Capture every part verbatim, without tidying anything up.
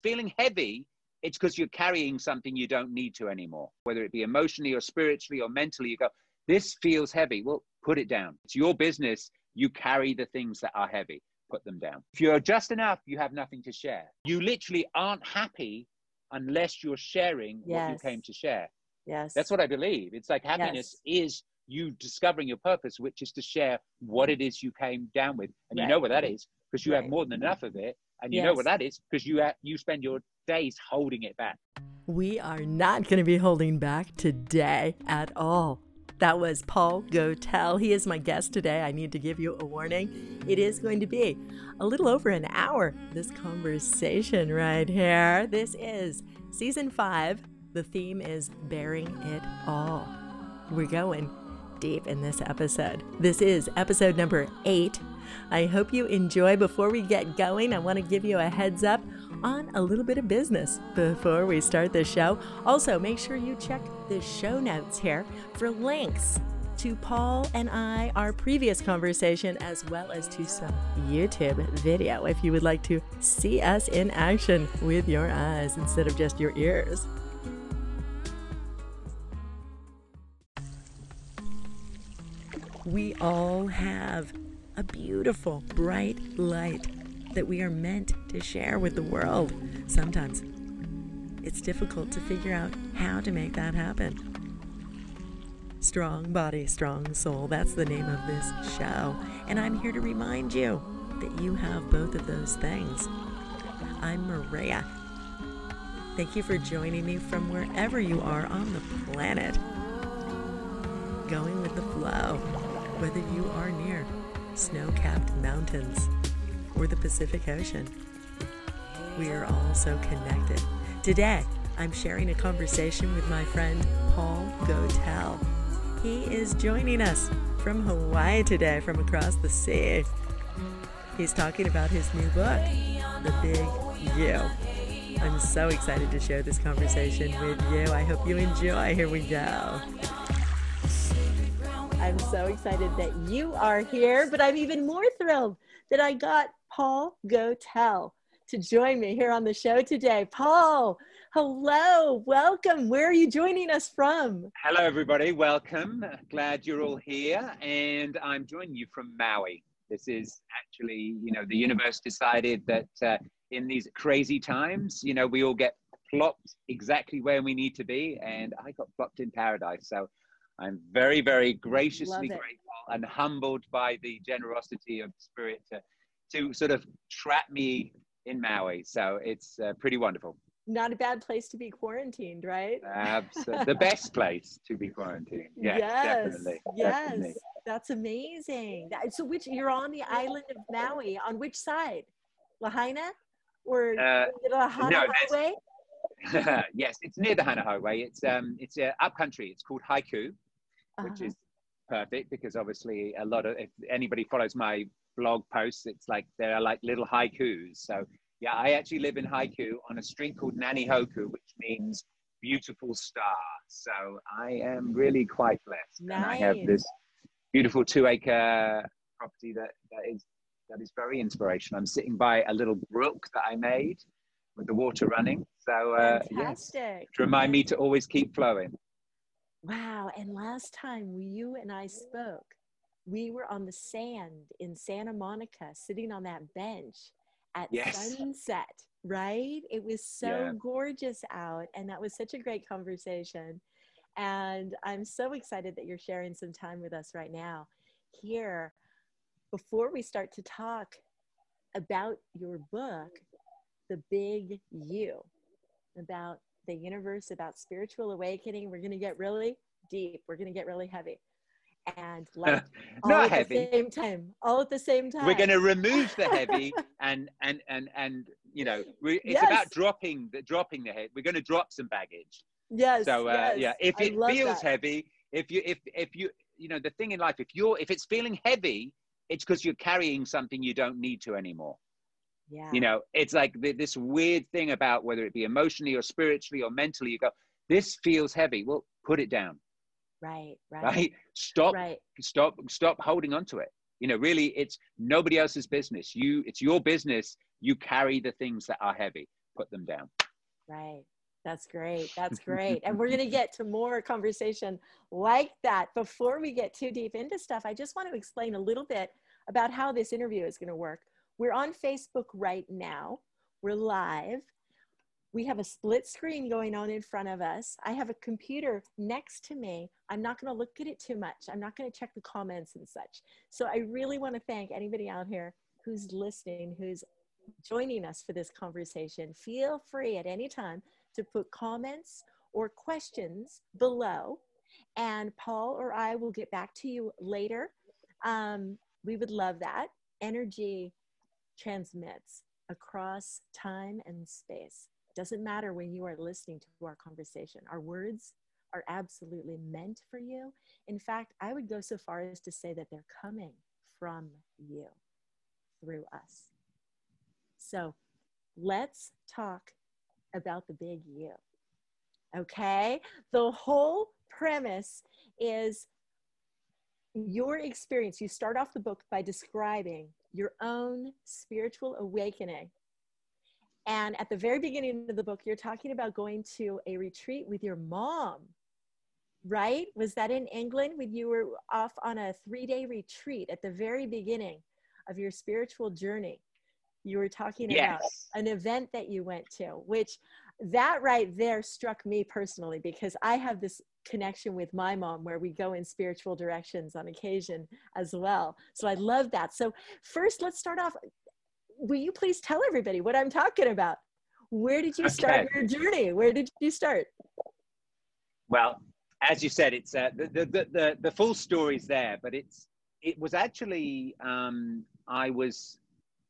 feeling heavy, it's because you're carrying something you don't need to anymore, whether it be emotionally or spiritually or mentally. You go, this feels heavy. Well, put it down. It's your business. You carry the things that are heavy. Put them down. If you're just enough, you have nothing to share. You literally aren't happy unless you're sharing Yes. what you came to share. Yes. That's what I believe. It's like happiness Yes. is you discovering your purpose, which is to share what it is you came down with. And Right. you know what that is because you Right. have more than enough of it. And you Yes. know what that is because you, ha- you spend your days holding it back. We are not going to be holding back today at all. That was Paul Gotell. He is my guest today. I need to give you a warning. It is going to be a little over an hour, this conversation right here. This is season five. The theme is bearing it all. We're going deep in this episode. This is episode number eight. I hope you enjoy. Before we get going, I want to give you a heads up on a little bit of business before we start the show. Also, make sure you check the show notes here for links to Paul and I, our previous conversation, as well as to some YouTube video if you would like to see us in action with your eyes instead of just your ears. We all have a beautiful, bright light that we are meant to share with the world. Sometimes it's difficult to figure out how to make that happen. Strong body, strong soul. That's the name of this show. And I'm here to remind you that you have both of those things. I'm Maria. Thank you for joining me from wherever you are on the planet. Going with the flow, whether you are near snow-capped mountains or the Pacific Ocean. We are all so connected. Today, I'm sharing a conversation with my friend Paul Gotell. He is joining us from Hawaii today, from across the sea. He's talking about his new book, The Big You. I'm so excited to share this conversation with you. I hope you enjoy. Here we go. I'm so excited that you are here, but I'm even more thrilled that I got Paul Gotell to join me here on the show today. Paul, hello, welcome. Where are you joining us from? Hello, everybody. Welcome. Glad you're all here. And I'm joining you from Maui. This is actually, you know, the universe decided that uh, in these crazy times, you know, we all get plopped exactly where we need to be. And I got plopped in paradise. So I'm very, very graciously grateful and humbled by the generosity of spirit to, to sort of trap me in Maui. So it's uh, pretty wonderful. Not a bad place to be quarantined, right? Absolutely. The best place to be quarantined. Yes, yes, definitely. Yes, definitely. That's amazing. So which, you're on the island of Maui, on which side? Lahaina? Or uh, the Lahaina no, Highway? Yes, it's near the Hana Highway. It's um, it's uh, up country. It's called Haiku, which uh-huh. is perfect because obviously a lot of, if anybody follows my blog posts, it's like there are like little haikus. So yeah, I actually live in Haiku on a street called Nanihoku, which means beautiful star. So I am really quite blessed. Nice. And I have this beautiful two acre property that, that is that is very inspirational. I'm sitting by a little brook that I made with the water running. So uh, yes, to remind me to always keep flowing. Wow. And last time you and I spoke, we were on the sand in Santa Monica, sitting on that bench at yes. sunset, right? It was so yeah. gorgeous out. And that was such a great conversation. And I'm so excited that you're sharing some time with us right now here. Before we start to talk about your book, The Big You, about the universe, about spiritual awakening, we're going to get really deep. We're going to get really heavy. And like all Not at heavy. the same time, all at the same time. We're going to remove the heavy and, and, and, and, you know, we, it's yes. about dropping the, dropping the head. We're going to drop some baggage. Yes. So, uh, yes. yeah, if it feels that. heavy, if you, if, if you, you know, the thing in life, if you're, if it's feeling heavy, it's because you're carrying something you don't need to anymore. Yeah. You know, it's like the, this weird thing about whether it be emotionally or spiritually or mentally, you go, this feels heavy. Well, put it down. Right, right. Right? Stop, right. stop, stop holding on to it. You know, really, it's nobody else's business. You, it's your business. You carry the things that are heavy. put them down. Right. That's great. That's great. And we're going to get to more conversation like that. Before we get too deep into stuff, I just want to explain a little bit about how this interview is going to work. We're on Facebook right now. We're live. We have a split screen going on in front of us. I have a computer next to me. I'm not going to look at it too much. I'm not going to check the comments and such. So I really want to thank anybody out here who's listening, who's joining us for this conversation. Feel free at any time to put comments or questions below, and Paul or I will get back to you later. Um, we would love that. Energy transmits across time and space. Doesn't matter when you are listening to our conversation. Our words are absolutely meant for you. In fact, I would go so far as to say that they're coming from you through us. So let's talk about the big you. Okay? The whole premise is your experience. You start off the book by describing your own spiritual awakening. And at the very beginning of the book, you're talking about going to a retreat with your mom, right? Was that in England when you were off on a three-day retreat at the very beginning of your spiritual journey? You were talking Yes. about an event that you went to, which that right there struck me personally, because I have this connection with my mom where we go in spiritual directions on occasion as well. So I love that. So first, let's start off. Will you please tell everybody what I'm talking about? Where did you start Okay. your journey? Where did you start? Well, as you said, it's uh, the, the, the, the full story's there, but it's, it was actually, um, I was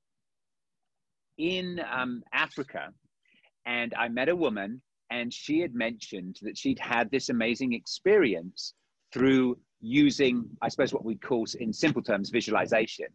in um, Africa, and I met a woman, and she had mentioned that she'd had this amazing experience through using, I suppose, what we call in simple terms, visualization.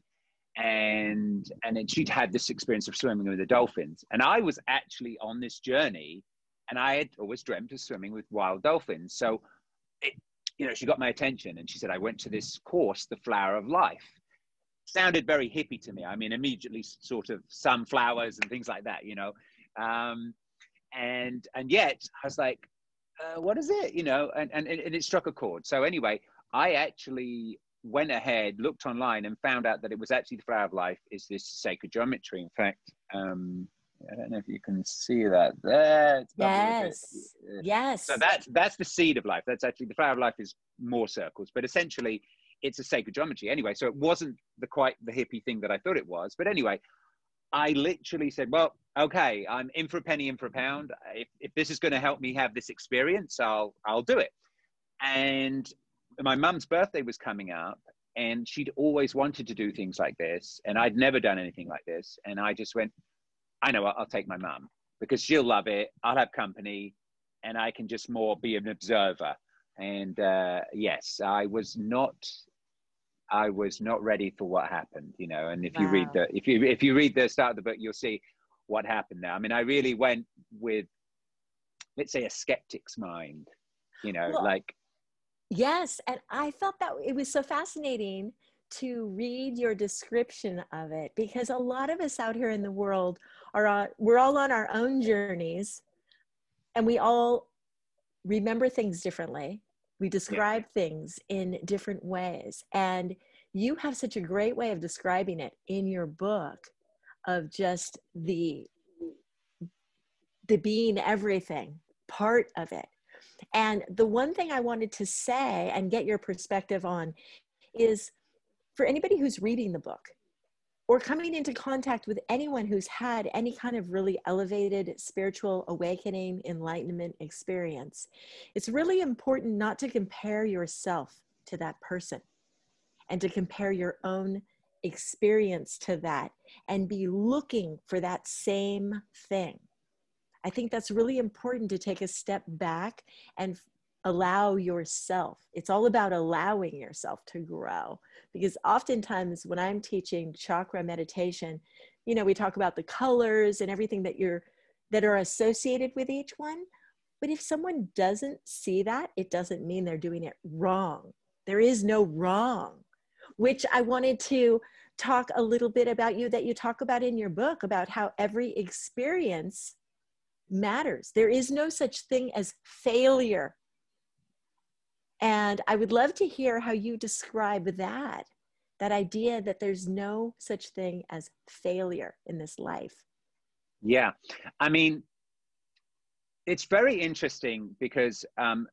And, and then she'd had this experience of swimming with the dolphins. And I was actually on this journey, and I had always dreamt of swimming with wild dolphins. So, it, you know, she got my attention, and she said, I went to this course, The Flower of Life. Sounded very hippie to me. I mean, immediately sort of sunflowers and things like that, you know. Um, and and yet I was like, uh, what is it? You know, and, and, and it struck a chord. So anyway, I actually went ahead, looked online, and found out that it was actually The Flower of Life is this sacred geometry. In fact, um, I don't know if you can see that there. It's Yes. Yes. So that's, that's the seed of life. That's actually, The Flower of Life is more circles, but essentially it's a sacred geometry anyway. So it wasn't the quite the hippie thing that I thought it was. But anyway, I literally said, well, okay, I'm in for a penny, in for a pound. If, if this is going to help me have this experience, I'll, I'll do it. And my mum's birthday was coming up, and she'd always wanted to do things like this. And I'd never done anything like this. And I just went, I know what, I'll take my mum, because she'll love it. I'll have company, and I can just more be an observer. And uh, yes, I was not, I was not ready for what happened, you know. And if Wow. you read the, if you if you read the start of the book, you'll see what happened now. I mean, I really went with, let's say, a skeptic's mind, you know, Well, like. Yes, and I felt that it was so fascinating to read your description of it, because a lot of us out here in the world are on, we're all on our own journeys, and we all remember things differently. We describe yeah. things in different ways. And you have such a great way of describing it in your book, of just the, the being everything part of it. And the one thing I wanted to say and get your perspective on is, for anybody who's reading the book or coming into contact with anyone who's had any kind of really elevated spiritual awakening, enlightenment experience, it's really important not to compare yourself to that person, and to compare your own experience to that, and be looking for that same thing. I think that's really important, to take a step back and allow yourself. It's all about allowing yourself to grow, because oftentimes when I'm teaching chakra meditation, you know, we talk about the colors and everything that you're, that are associated with each one. But if someone doesn't see that, it doesn't mean they're doing it wrong. There is no wrong, which I wanted to talk a little bit about you, that you talk about in your book, about how every experience matters. There is no such thing as failure. And I would love to hear how you describe that, that idea that there's no such thing as failure in this life. Yeah, I mean, it's very interesting because um,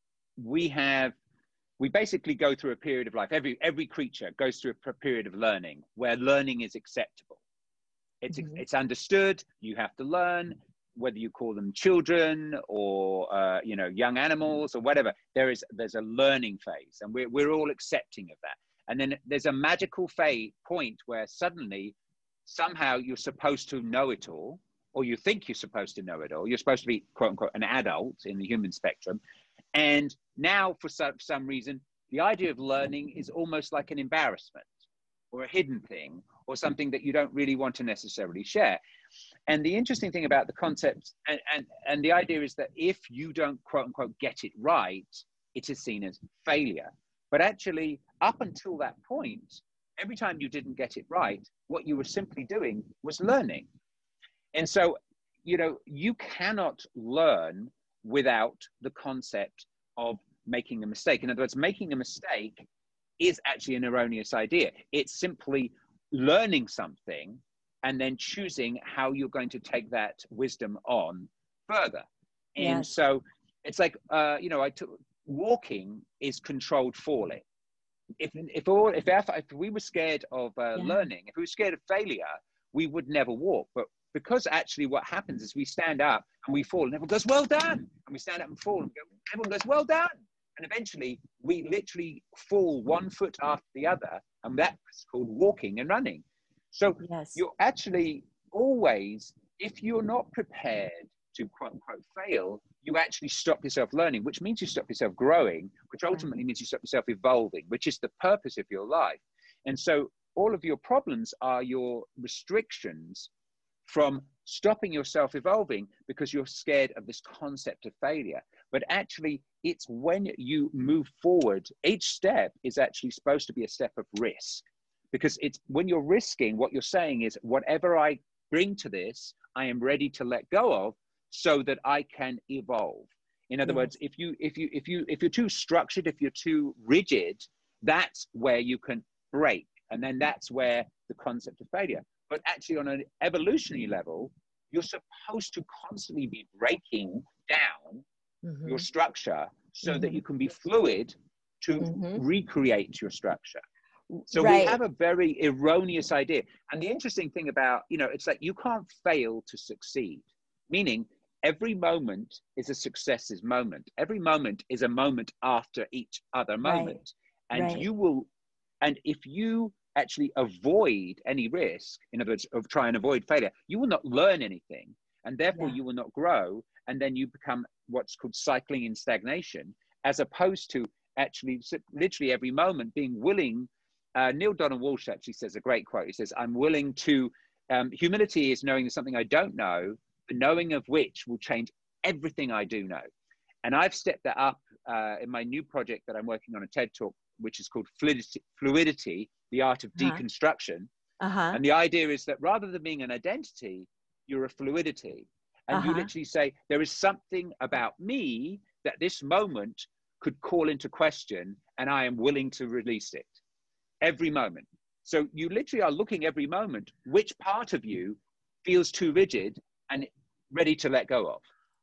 we have, we basically go through a period of life. Every, every creature goes through a period of learning where learning is acceptable. It's, mm-hmm. it's understood, you have to learn, whether you call them children or, uh, you know, young animals or whatever, there is, there's a learning phase, and we're, we're all accepting of that. And then there's a magical phase point where suddenly, somehow you're supposed to know it all, or you think you're supposed to know it all. You're supposed to be, quote unquote, an adult in the human spectrum. And now, for some, some reason, the idea of learning is almost like an embarrassment or a hidden thing or something that you don't really want to necessarily share. And the interesting thing about the concept and, and, and the idea is that if you don't, quote unquote, get it right, it is seen as failure. But actually, up until that point, every time you didn't get it right, what you were simply doing was learning. And so, you know, you cannot learn without the concept of making a mistake. In other words, making a mistake is actually an erroneous idea. It's simply learning something and then choosing how you're going to take that wisdom on further. And yes. so it's like, uh, you know, I took, walking is controlled falling. If, if, all, if, if, if we were scared of uh, yeah. learning, if we were scared of failure, we would never walk. But because actually what happens is we stand up and we fall and everyone goes, well done. And we stand up and fall and go, everyone goes, well done. And eventually we literally fall one foot after the other. And that's called walking and running. So yes. you're actually always, if you're not prepared to quote unquote fail, you actually stop yourself learning, which means you stop yourself growing, which ultimately means you stop yourself evolving, which is the purpose of your life. And so all of your problems are your restrictions from stopping yourself evolving because you're scared of this concept of failure. But actually, it's when you move forward, each step is actually supposed to be a step of risk. Because it's when you're risking, what you're saying is, whatever I bring to this, I am ready to let go of so that I can evolve. In other yes. words, if you if you if you if you're too structured, if you're too rigid, that's where you can break. And then that's where the concept of failure. But actually, on an evolutionary level, you're supposed to constantly be breaking down mm-hmm. your structure so mm-hmm. that you can be fluid to mm-hmm. recreate your structure. So right. we have a very erroneous idea. And the interesting thing about, you know, it's like you can't fail to succeed, meaning every moment is a success's moment. Every moment is a moment after each other moment. Right. And right. you will, and if you actually avoid any risk, in other words, of try and avoid failure, you will not learn anything. And therefore yeah. you will not grow. And then you become what's called cycling in stagnation, as opposed to actually literally every moment being willing. Uh, Neil Donald Walsh actually says a great quote. He says, I'm willing to, um, humility is knowing there's something I don't know, the knowing of which will change everything I do know. And I've stepped that up uh, in my new project that I'm working on, a TED Talk, which is called Fluidity, Fluidity the Art of uh-huh. Deconstruction. Uh-huh. And the idea is that rather than being an identity, you're a fluidity. And uh-huh. you literally say, there is something about me that this moment could call into question, and I am willing to release it. Every moment. So you literally are looking every moment, which part of you feels too rigid and ready to let go of?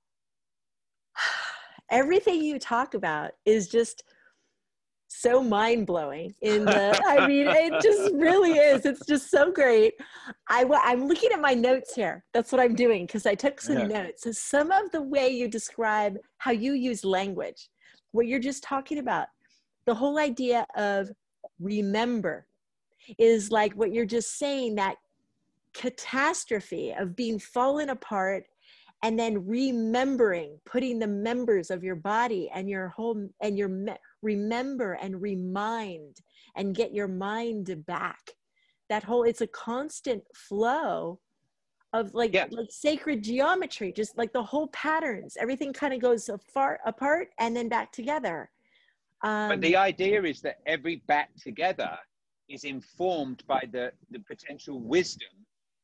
Everything you talk about is just so mind-blowing in the, I mean, it just really is. It's just so great. I, I'm looking at my notes here. That's what I'm doing because I took some yeah. notes. So some of the way you describe how you use language, what you're just talking about, the whole idea of remember is like what you're just saying, that catastrophe of being fallen apart and then remembering, putting the members of your body and your whole, and your me- remember and remind and get your mind back. That whole, it's a constant flow of like, yeah. like sacred geometry, just like the whole patterns, everything kind of goes so far apart and then back together. Um, but the idea is that every back together is informed by the, the potential wisdom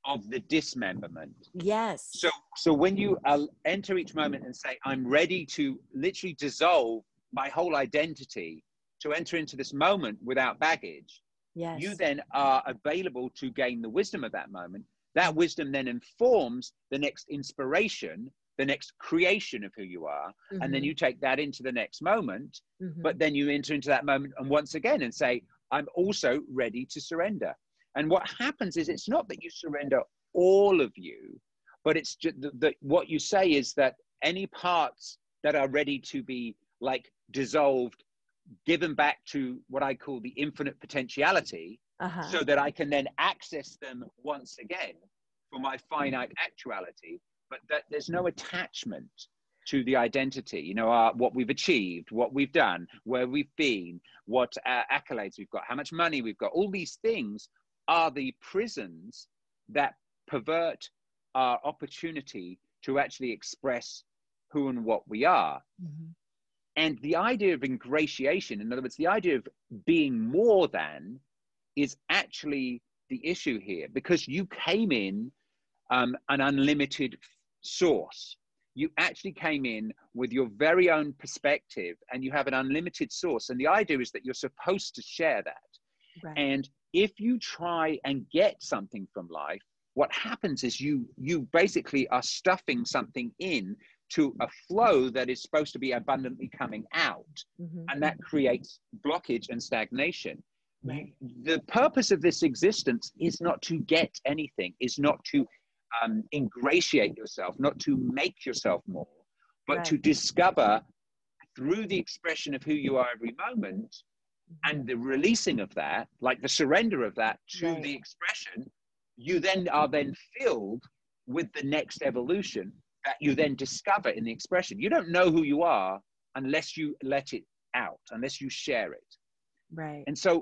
of the dismemberment. Yes. So, so when you uh, enter each moment and say, I'm ready to literally dissolve my whole identity to enter into this moment without baggage, yes. you then are available to gain the wisdom of that moment. That wisdom then informs the next inspiration, the next creation of who you are. Mm-hmm. And then you take that into the next moment, mm-hmm. but then you enter into that moment and once again and say, I'm also ready to surrender. And what happens is it's not that you surrender all of you, but it's just that what you say is that any parts that are ready to be like dissolved, given back to what I call the infinite potentiality, uh-huh. so that I can then access them once again for my finite actuality, but that there's no attachment to the identity, you know, our, what we've achieved, what we've done, where we've been, what uh, accolades we've got, how much money we've got. All these things are the prisons that pervert our opportunity to actually express who and what we are. Mm-hmm. And the idea of ingratiation, in other words, the idea of being more than, is actually the issue here, because you came in um, an unlimited source. You actually came in with your very own perspective and you have an unlimited source. And the idea is that you're supposed to share that. Right. And if you try and get something from life, what happens is you you basically are stuffing something in to a flow that is supposed to be abundantly coming out. Mm-hmm. And that creates blockage and stagnation. Right. The purpose of this existence is not to get anything, is not to um, ingratiate yourself, not to make yourself more, but right. to discover through the expression of who you are every moment, mm-hmm. and the releasing of that, like the surrender of that to right. the expression, you then are then filled with the next evolution that you then discover in the expression. You don't know who you are unless you let it out, unless you share it. Right. And so,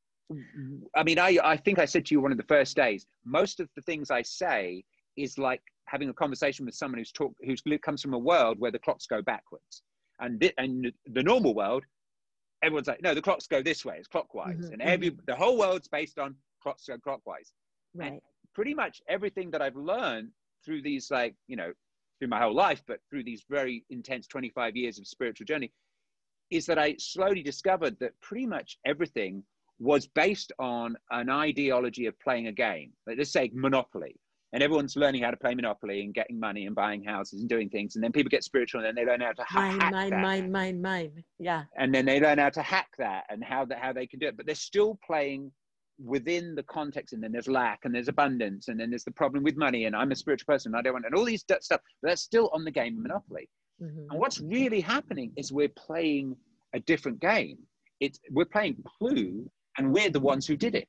I mean, I, I think I said to you one of the first days, most of the things I say is like having a conversation with someone who's talk, who's comes from a world where the clocks go backwards. And, th- and the normal world, everyone's like, no, the clocks go this way, it's clockwise. Mm-hmm, and every mm-hmm. the whole world's based on clocks go clockwise. Right. And pretty much everything that I've learned through these, like, you know, through my whole life, but through these very intense twenty-five years of spiritual journey, is that I slowly discovered that pretty much everything was based on an ideology of playing a game. Like, let's say Monopoly. And everyone's learning how to play Monopoly and getting money and buying houses and doing things. And then people get spiritual and then they learn how to ha- mine, hack mine, that. Mine, mine, mine, yeah. And then they learn how to hack that and how, that, how they can do it. But they're still playing within the context. And then there's lack and there's abundance. And then there's the problem with money. And I'm a spiritual person. I don't want, and all these stuff. But that's still on the game of Monopoly. Mm-hmm. And what's really happening is we're playing a different game. It's, we're playing Clue and we're the ones who did it.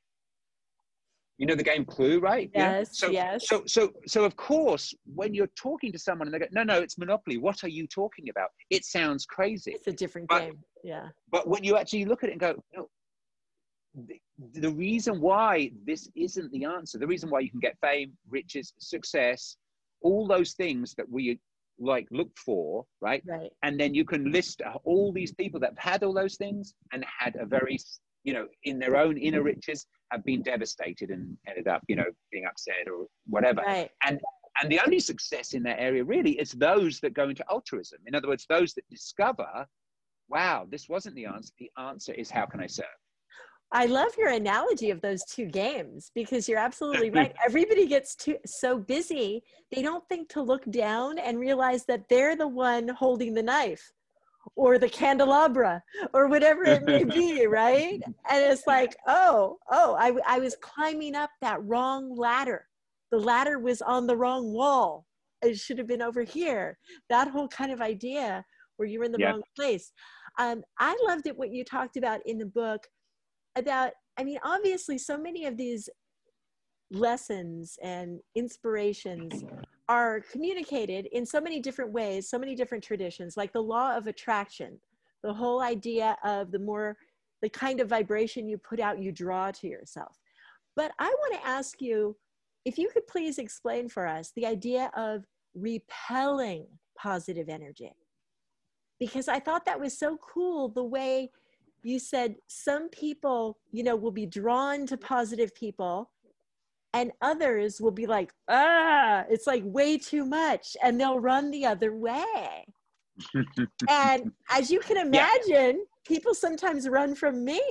You know the game Clue, right? Yes, yeah? So, yes. So, so, so of course, when you're talking to someone and they go, no, no, it's Monopoly. What are you talking about? It sounds crazy. It's a different but, game, yeah. But when you actually look at it and go, no, the, the reason why this isn't the answer, the reason why you can get fame, riches, success, all those things that we like look for, right? Right. And then you can list all these people that have had all those things and had a very, you know, in their own inner riches, have been devastated and ended up, you know, being upset or whatever. Right. And and the only success in that area really is those that go into altruism. In other words, those that discover, wow, this wasn't the answer. The answer is, how can I serve? I love your analogy of those two games, because you're absolutely right. Everybody gets too so busy, they don't think to look down and realize that they're the one holding the knife or the candelabra or whatever it may be, right? And it's like, oh, oh, I, I was climbing up that wrong ladder. The ladder was on the wrong wall. It should have been over here. That whole kind of idea where you're in the yep. wrong place. Um, I loved it, what you talked about in the book about, I mean, obviously so many of these lessons and inspirations are communicated in so many different ways, so many different traditions, like the law of attraction, the whole idea of the more, the kind of vibration you put out, you draw to yourself. But I want to ask you, if you could please explain for us the idea of repelling positive energy, because I thought that was so cool, the way you said some people, you know, will be drawn to positive people And others will be like, ah, it's like way too much. And they'll run the other way. And as you can imagine, yeah. people sometimes run from me.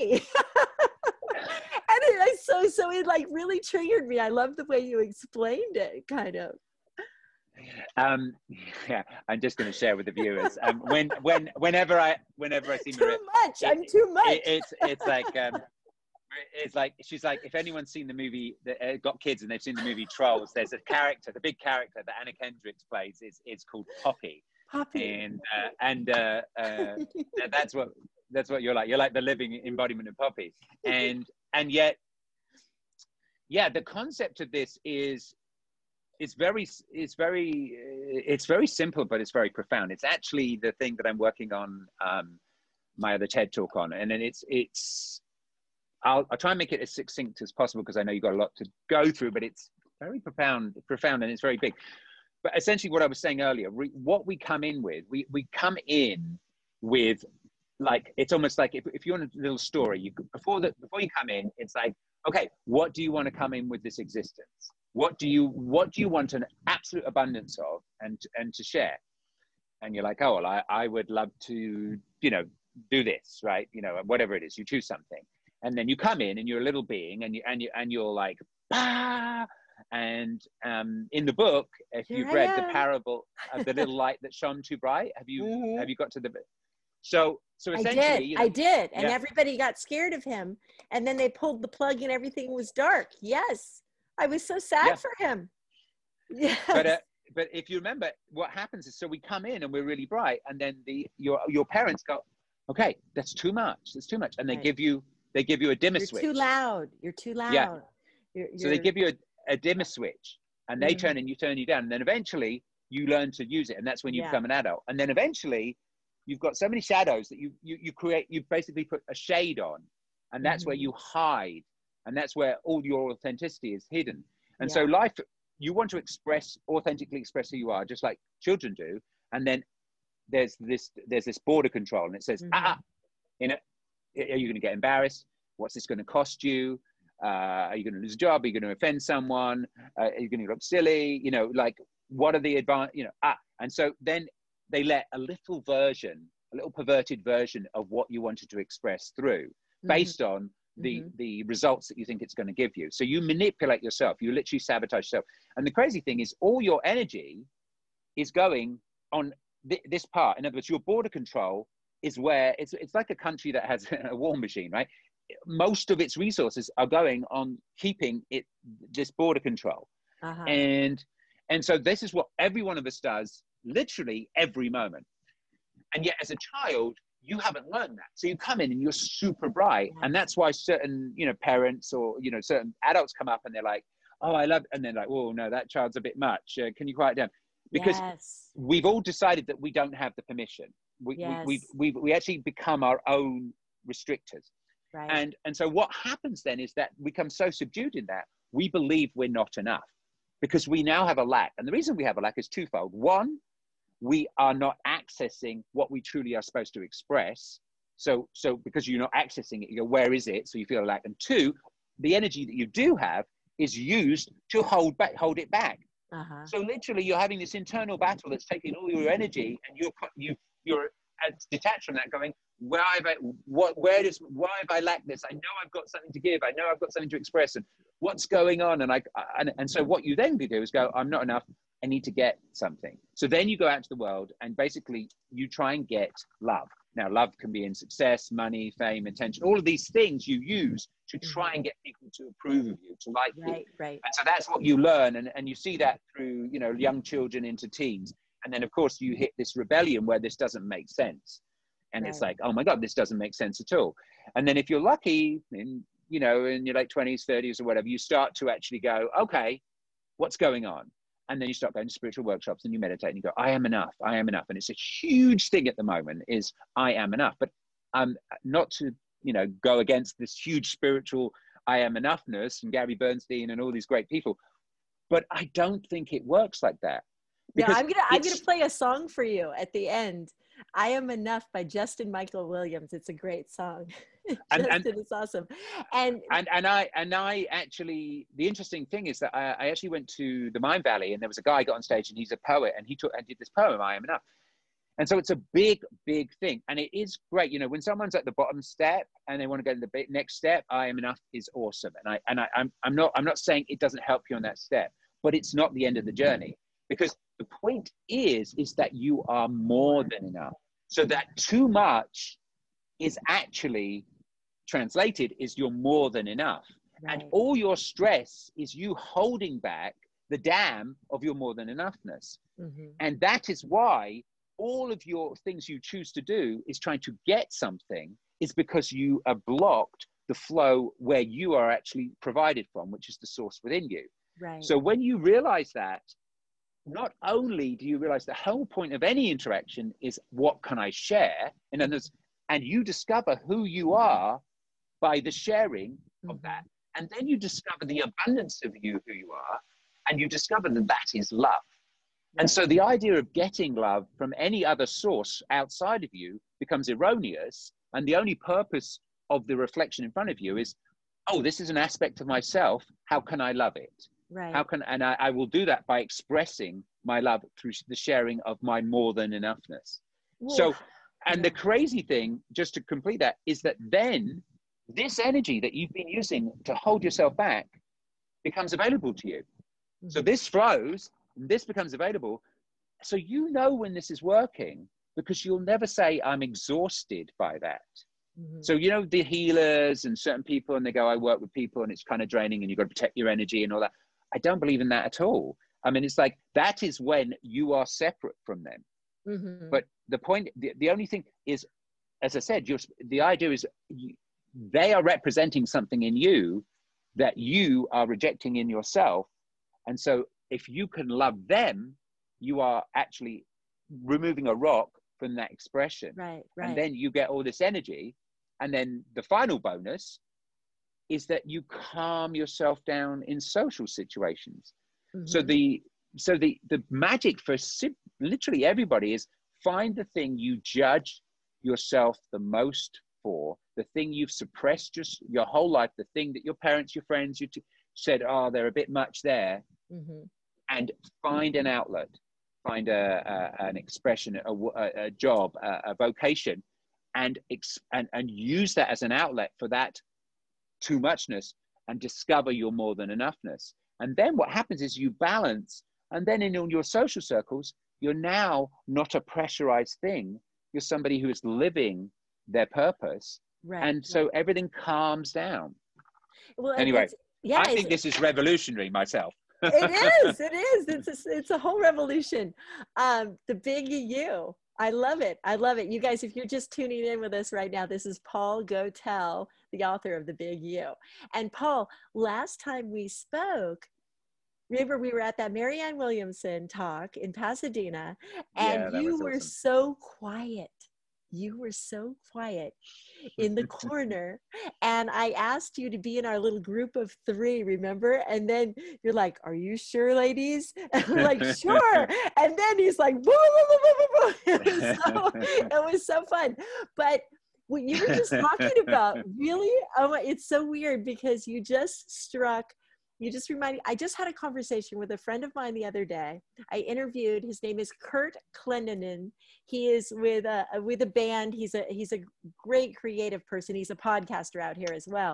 And it like, so, so it like really triggered me. I love the way you explained it, kind of. Um, yeah, I'm just going to share with the viewers. Um, when, when, whenever I, whenever I see too Maria, much, it, I'm too much. It, it's, it's like, um, it's like, she's like, if anyone's seen the movie, that uh, got kids and they've seen the movie Trolls, there's a character, the big character that Anna Kendrick plays is, is called Poppy. Poppy. And, uh, and, uh, uh, that's what, that's what you're like. You're like the living embodiment of Poppy. And, and yet, yeah, the concept of this is, it's very, it's very, it's very simple, but it's very profound. It's actually the thing that I'm working on, um, my other TED talk on. And then it's, it's, I'll, I'll try and make it as succinct as possible because I know you've got a lot to go through, but it's very profound, profound, and it's very big. But essentially what I was saying earlier, we, what we come in with, we, we come in with, like, it's almost like if, if you're in a little story, you before the, before you come in, it's like, okay, what do you want to come in with this existence? What do you, what do you want an absolute abundance of and, and to share? And you're like, oh, well, I, I would love to, you know, do this, right? You know, whatever it is, you choose something. And then you come in and you're a little being and you, and you, and you're like, bah! And um, in the book, if Here you've I read am. the parable of the little light that shone too bright, have you, Mm-hmm. have you got to the, so, so essentially, I did, you know, I did. And yeah. everybody got scared of him. And then they pulled the plug and everything was dark. Yes. I was so sad yeah. for him. Yes. But, uh, but if you remember, what happens is, so we come in and we're really bright, and then the your your parents go, okay, that's too much, that's too much, and they Right. give you they give you a dimmer You're switch. too loud. You're too loud. Yeah. You're, So they you're... give you a, a dimmer switch, and they Mm-hmm. turn and you turn you down, and then eventually you learn to use it, and that's when you Yeah. become an adult. And then eventually, you've got so many shadows that you you you create. You basically put a shade on, and that's Mm-hmm. where you hide, and that's where all your authenticity is hidden. And Yeah. so life, you want to express, authentically express who you are, just like children do. And then there's this, there's this border control, and it says, Mm-hmm. ah, you know, are you going to get embarrassed? What's this going to cost you? Uh, are you going to lose a job? Are you going to offend someone? Uh, are you going to look silly? You know, like, what are the advantage, you know, ah. And so then they let a little version, a little perverted version of what you wanted to express through, Mm-hmm. based on the Mm-hmm. the results that you think it's going to give you. So you manipulate yourself, you literally sabotage yourself. And the crazy thing is, all your energy is going on th this part. In other words, your border control is where it's it's like a country that has a war machine, right? Most of its resources are going on keeping it this border control. Uh-huh. And and so this is what every one of us does literally every moment. And yet as a child, you haven't learned that. So you come in and you're super bright. And that's why certain, you know, parents or, you know, certain adults come up and they're like, oh, I love, and they're like, oh, no, that child's a bit much. Uh, can you quiet down? Because Yes. we've all decided that we don't have the permission. We, Yes. we, we, we, we actually become our own restrictors. Right. And, and so what happens then is that we become so subdued in that we believe we're not enough because we now have a lack. And the reason we have a lack is twofold. One, we are not accessing what we truly are supposed to express. So, so because you're not accessing it, you go, where is it? So you feel a lack. And two, the energy that you do have is used to hold back, hold it back. Uh-huh. So literally you're having this internal battle that's taking all your energy, and you're, you, you're detached from that going, where have I, what, where does, why have I lacked this? I know I've got something to give. I know I've got something to express, and what's going on? And I, and, and so what you then do is go, I'm not enough. I need to get something. So then you go out to the world and basically you try and get love. Now, love can be in success, money, fame, attention, all of these things you use to try and get people to approve of you, to like you. Right, right. And so that's what you learn. And, and you see that through, you know, young children into teens. And then of course you hit this rebellion where this doesn't make sense. And Right. it's like, oh my God, this doesn't make sense at all. And then if you're lucky, in, you know, in your late twenties, thirties or whatever, you start to actually go, okay, what's going on? And then you start going to spiritual workshops and you meditate and you go, I am enough, I am enough. And it's a huge thing at the moment is I am enough. But um, not to, you know, go against this huge spiritual I am enoughness and Gary Bernstein and all these great people. But I don't think it works like that. Yeah, Because I'm gonna I'm it's- gonna play a song for you at the end. I Am Enough by Justin Michael Williams. It's a great song. And, Justin and is awesome. And and and I and I actually, the interesting thing is that I, I actually went to the Mind Valley, and there was a guy got on stage, and he's a poet, and he took and did this poem, I Am Enough. And so it's a big, big thing. And it is great. You know, when someone's at the bottom step and they want to go to the next step, I Am Enough is awesome. And I and I, I'm I'm not I'm not saying it doesn't help you on that step, but it's not the end of the journey. Because the point is, is that you are more than enough. So that too much is actually translated is you're more than enough. Right. And all your stress is you holding back the dam of your more than enoughness. Mm-hmm. And that is why all of your things you choose to do is trying to get something is because you are blocked the flow where you are actually provided from, which is the source within you. Right. So when you realize that, not only do you realize the whole point of any interaction is what can I share, and then there's, and you discover who you are by the sharing of mm-hmm. that, and then you discover the abundance of you, who you are, and you discover that that is love. Right. And so the idea of getting love from any other source outside of you becomes erroneous, and the only purpose of the reflection in front of you is, oh, this is an aspect of myself, how can I love it? Right. How can, and I, I will do that by expressing my love through the sharing of my more than enoughness. Ooh. So, and yeah. the crazy thing, just to complete that, is that then this energy that you've been using to hold yourself back becomes available to you. Mm-hmm. So this flows, and this becomes available. So you know when this is working, because you'll never say, I'm exhausted by that. Mm-hmm. So, you know, the healers and certain people, and they go, I work with people and it's kind of draining and you've got to protect your energy and all that. I don't believe in that at all. I mean, it's like, that is when you are separate from them. Mm-hmm. But the point, the, the only thing is, as I said, you're, the idea is you, they are representing something in you that you are rejecting in yourself. And so if you can love them, you are actually removing a rock from that expression. Right, right. And then you get all this energy. And then the final bonus is that you calm yourself down in social situations. Mm-hmm. So the so the the magic for literally everybody is find the thing you judge yourself the most for, the thing you've suppressed just your whole life, the thing that your parents, your friends, you t- said, oh, they're a bit much there, mm-hmm. and find an outlet, find a, a an expression, a, a, a job, a, a vocation, and, ex- and and use that as an outlet for that too muchness, and discover your more than enoughness. And then what happens is you balance, and then in your social circles, you're now not a pressurized thing. You're somebody who is living their purpose. Right, and so right. everything calms down. Well, anyway, yeah, I think this is revolutionary myself. It is, it is. It's a, it's a whole revolution. Um, the big you. I love it. I love it. You guys, if you're just tuning in with us right now, this is Paul Gotel, the author of The Big You. And Paul, last time we spoke, remember we were at that Marianne Williamson talk in Pasadena, and yeah, you were awesome. So quiet. You were so quiet in the corner, and I asked you to be in our little group of three, remember? And then you're like, are you sure, ladies? And I'm like, sure. And then he's like, boo, boo, boo, boo, boo. It was so, it was so fun. But what you were just talking about, really, oh my, it's so weird because you just struck You just reminded, I just had a conversation with a friend of mine the other day. I interviewed, his name is Kurt Clendenin. He is with a, with a band. He's a, he's a great creative person. He's a podcaster out here as well.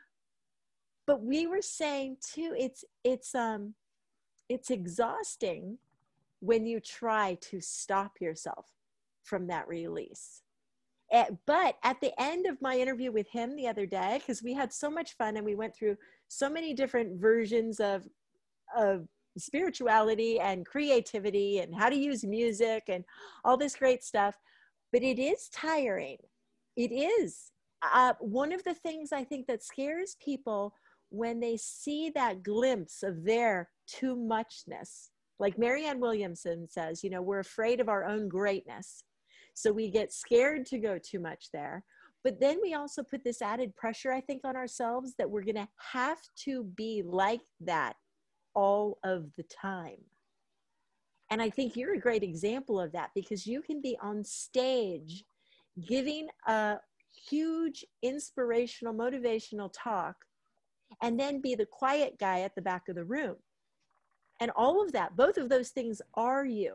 But we were saying too, it's, it's, um, it's exhausting when you try to stop yourself from that release. At, but at the end of my interview with him the other day, because we had so much fun and we went through so many different versions of, of spirituality and creativity and how to use music and all this great stuff, but it is tiring. It is. Uh, one of the things I think that scares people when they see that glimpse of their too muchness, like Marianne Williamson says, you know, we're afraid of our own greatness. So we get scared to go too much there. But then we also put this added pressure, I think, on ourselves that we're going to have to be like that all of the time. And I think you're a great example of that, because you can be on stage giving a huge inspirational, motivational talk, and then be the quiet guy at the back of the room. And all of that, both of those things are you.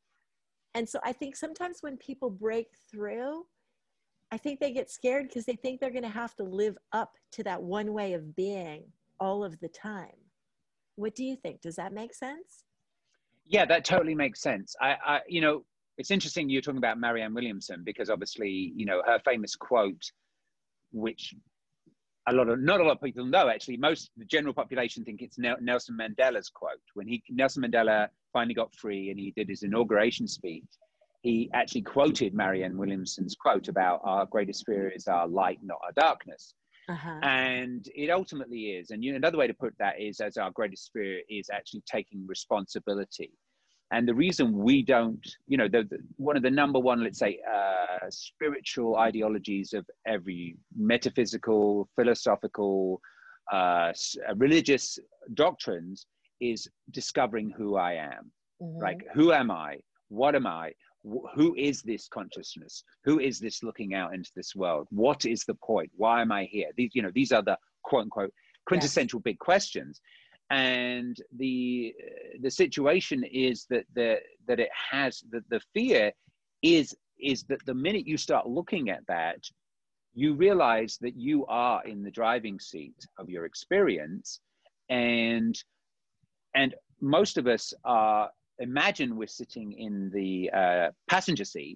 And so I think sometimes when people break through, I think they get scared because they think they're going to have to live up to that one way of being all of the time. What do you think? Does that make sense? Yeah, that totally makes sense. I, I you know, it's interesting you're talking about Marianne Williamson, because obviously, you know, her famous quote, which a lot of, not a lot of people know, actually, most, the general population think it's Nelson Mandela's quote. When he, Nelson Mandela finally got free and he did his inauguration speech, he actually quoted Marianne Williamson's quote about our greatest fear is our light, not our darkness. Uh-huh. And it ultimately is. And you know, another way to put that is, as our greatest fear is actually taking responsibility. And the reason we don't, you know, the, the, one of the number one, let's say, uh, spiritual ideologies of every metaphysical, philosophical, uh, religious doctrines is discovering who I am. Mm-hmm. Like, who am I? What am I? Who is this consciousness? Who is this looking out into this world? What is the point? Why am I here? These, you know, these are the quote unquote quintessential yes. big questions. And the the situation is that the that it has that the fear is is that the minute you start looking at that, you realize that you are in the driving seat of your experience, and and most of us are. Imagine we're sitting in the uh, passenger seat,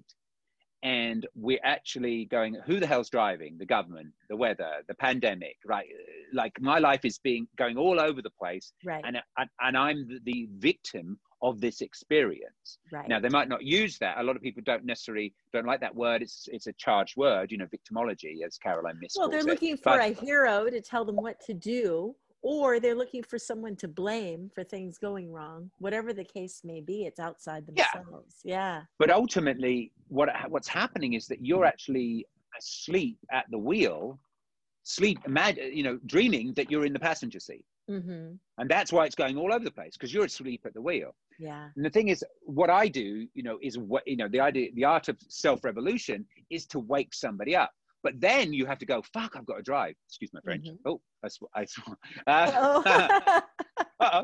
and we're actually going, who the hell's driving? The government, the weather, the pandemic, right? Like, my life is being going all over the place, right. and, and and I'm the, the victim of this experience. Right. Now, they might not use that. A lot of people don't necessarily don't like that word. It's it's a charged word, you know, victimology, as Caroline Myss Well, calls they're it. looking for but, a hero to tell them what to do. Or they're looking for someone to blame for things going wrong. Whatever the case may be, it's outside themselves. Yeah. yeah. But ultimately, what what's happening is that you're actually asleep at the wheel, sleep, imagine, you know, dreaming that you're in the passenger seat. Mm-hmm. And that's why it's going all over the place, because you're asleep at the wheel. Yeah. And the thing is, what I do, you know, is what, you know, the idea, the art of self-revolution is to wake somebody up. But then you have to go, fuck, I've got to drive. Excuse my French. Mm-hmm. Oh, I saw. I saw. Uh, uh-oh. uh-oh.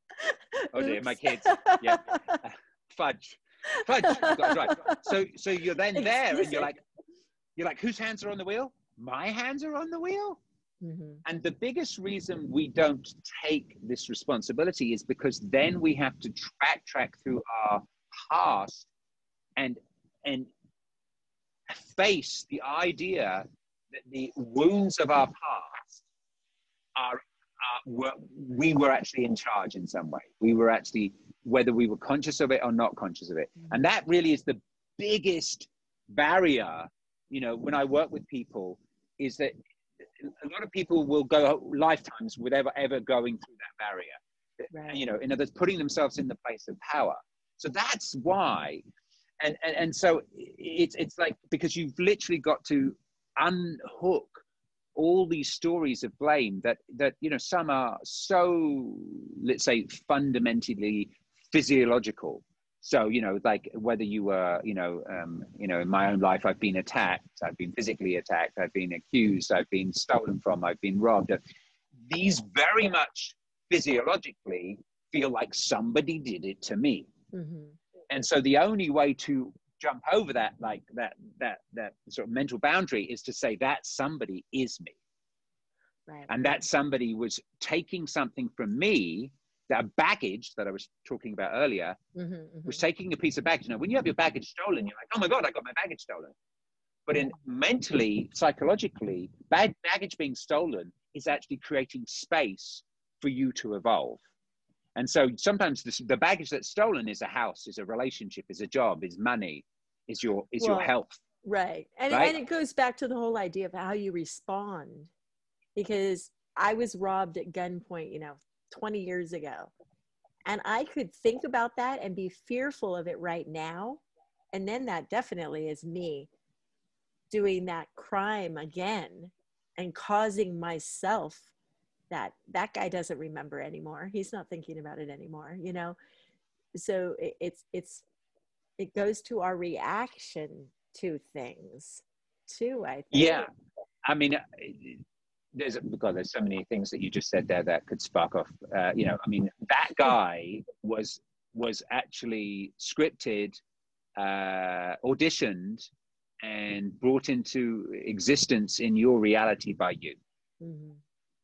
Oh dear, Oops. My kids. Yeah. Uh, fudge. Fudge, I've got to drive. So, so you're then there and you're like, you're like, whose hands are on the wheel? My hands are on the wheel. Mm-hmm. And the biggest reason we don't take this responsibility is because then we have to backtrack through our past and, and, face the idea that the wounds of our past are, are were, we were actually in charge in some way. We were actually, whether we were conscious of it or not conscious of it. And that really is the biggest barrier, you know, when I work with people, is that a lot of people will go lifetimes without ever, ever going through that barrier. Right. You know, in other words, putting themselves in the place of power. So that's why. And, and and so it's it's like, because you've literally got to unhook all these stories of blame that that you know, some are so, let's say, fundamentally physiological. So, you know, like whether you were, you know, um, you know, in my own life, I've been attacked, I've been physically attacked, I've been accused, I've been stolen from, I've been robbed. These very much physiologically feel like somebody did it to me. Mm-hmm. And so the only way to jump over that, like that, that, that sort of mental boundary, is to say that somebody is me. Right. And that somebody was taking something from me, that baggage that I was talking about earlier, mm-hmm, mm-hmm. was taking a piece of baggage. Now, when you have your baggage stolen, you're like, oh my God, I got my baggage stolen. But in mentally, psychologically, bad baggage being stolen is actually creating space for you to evolve. And so sometimes this, the baggage that's stolen is a house, is a relationship, is a job, is money, is your is well, your health. Right. And, right. and it goes back to the whole idea of how you respond. Because I was robbed at gunpoint, you know, twenty years ago. And I could think about that and be fearful of it right now. And then that definitely is me doing that crime again and causing myself that that guy doesn't remember anymore. He's not thinking about it anymore, you know. so it, it's it's it goes to our reaction to things too, I think. Yeah. I mean, there's, God, there's so many things that you just said there that could spark off. Uh, you know, I mean, that guy was, was actually scripted, uh, auditioned, and brought into existence in your reality by you. Mm-hmm.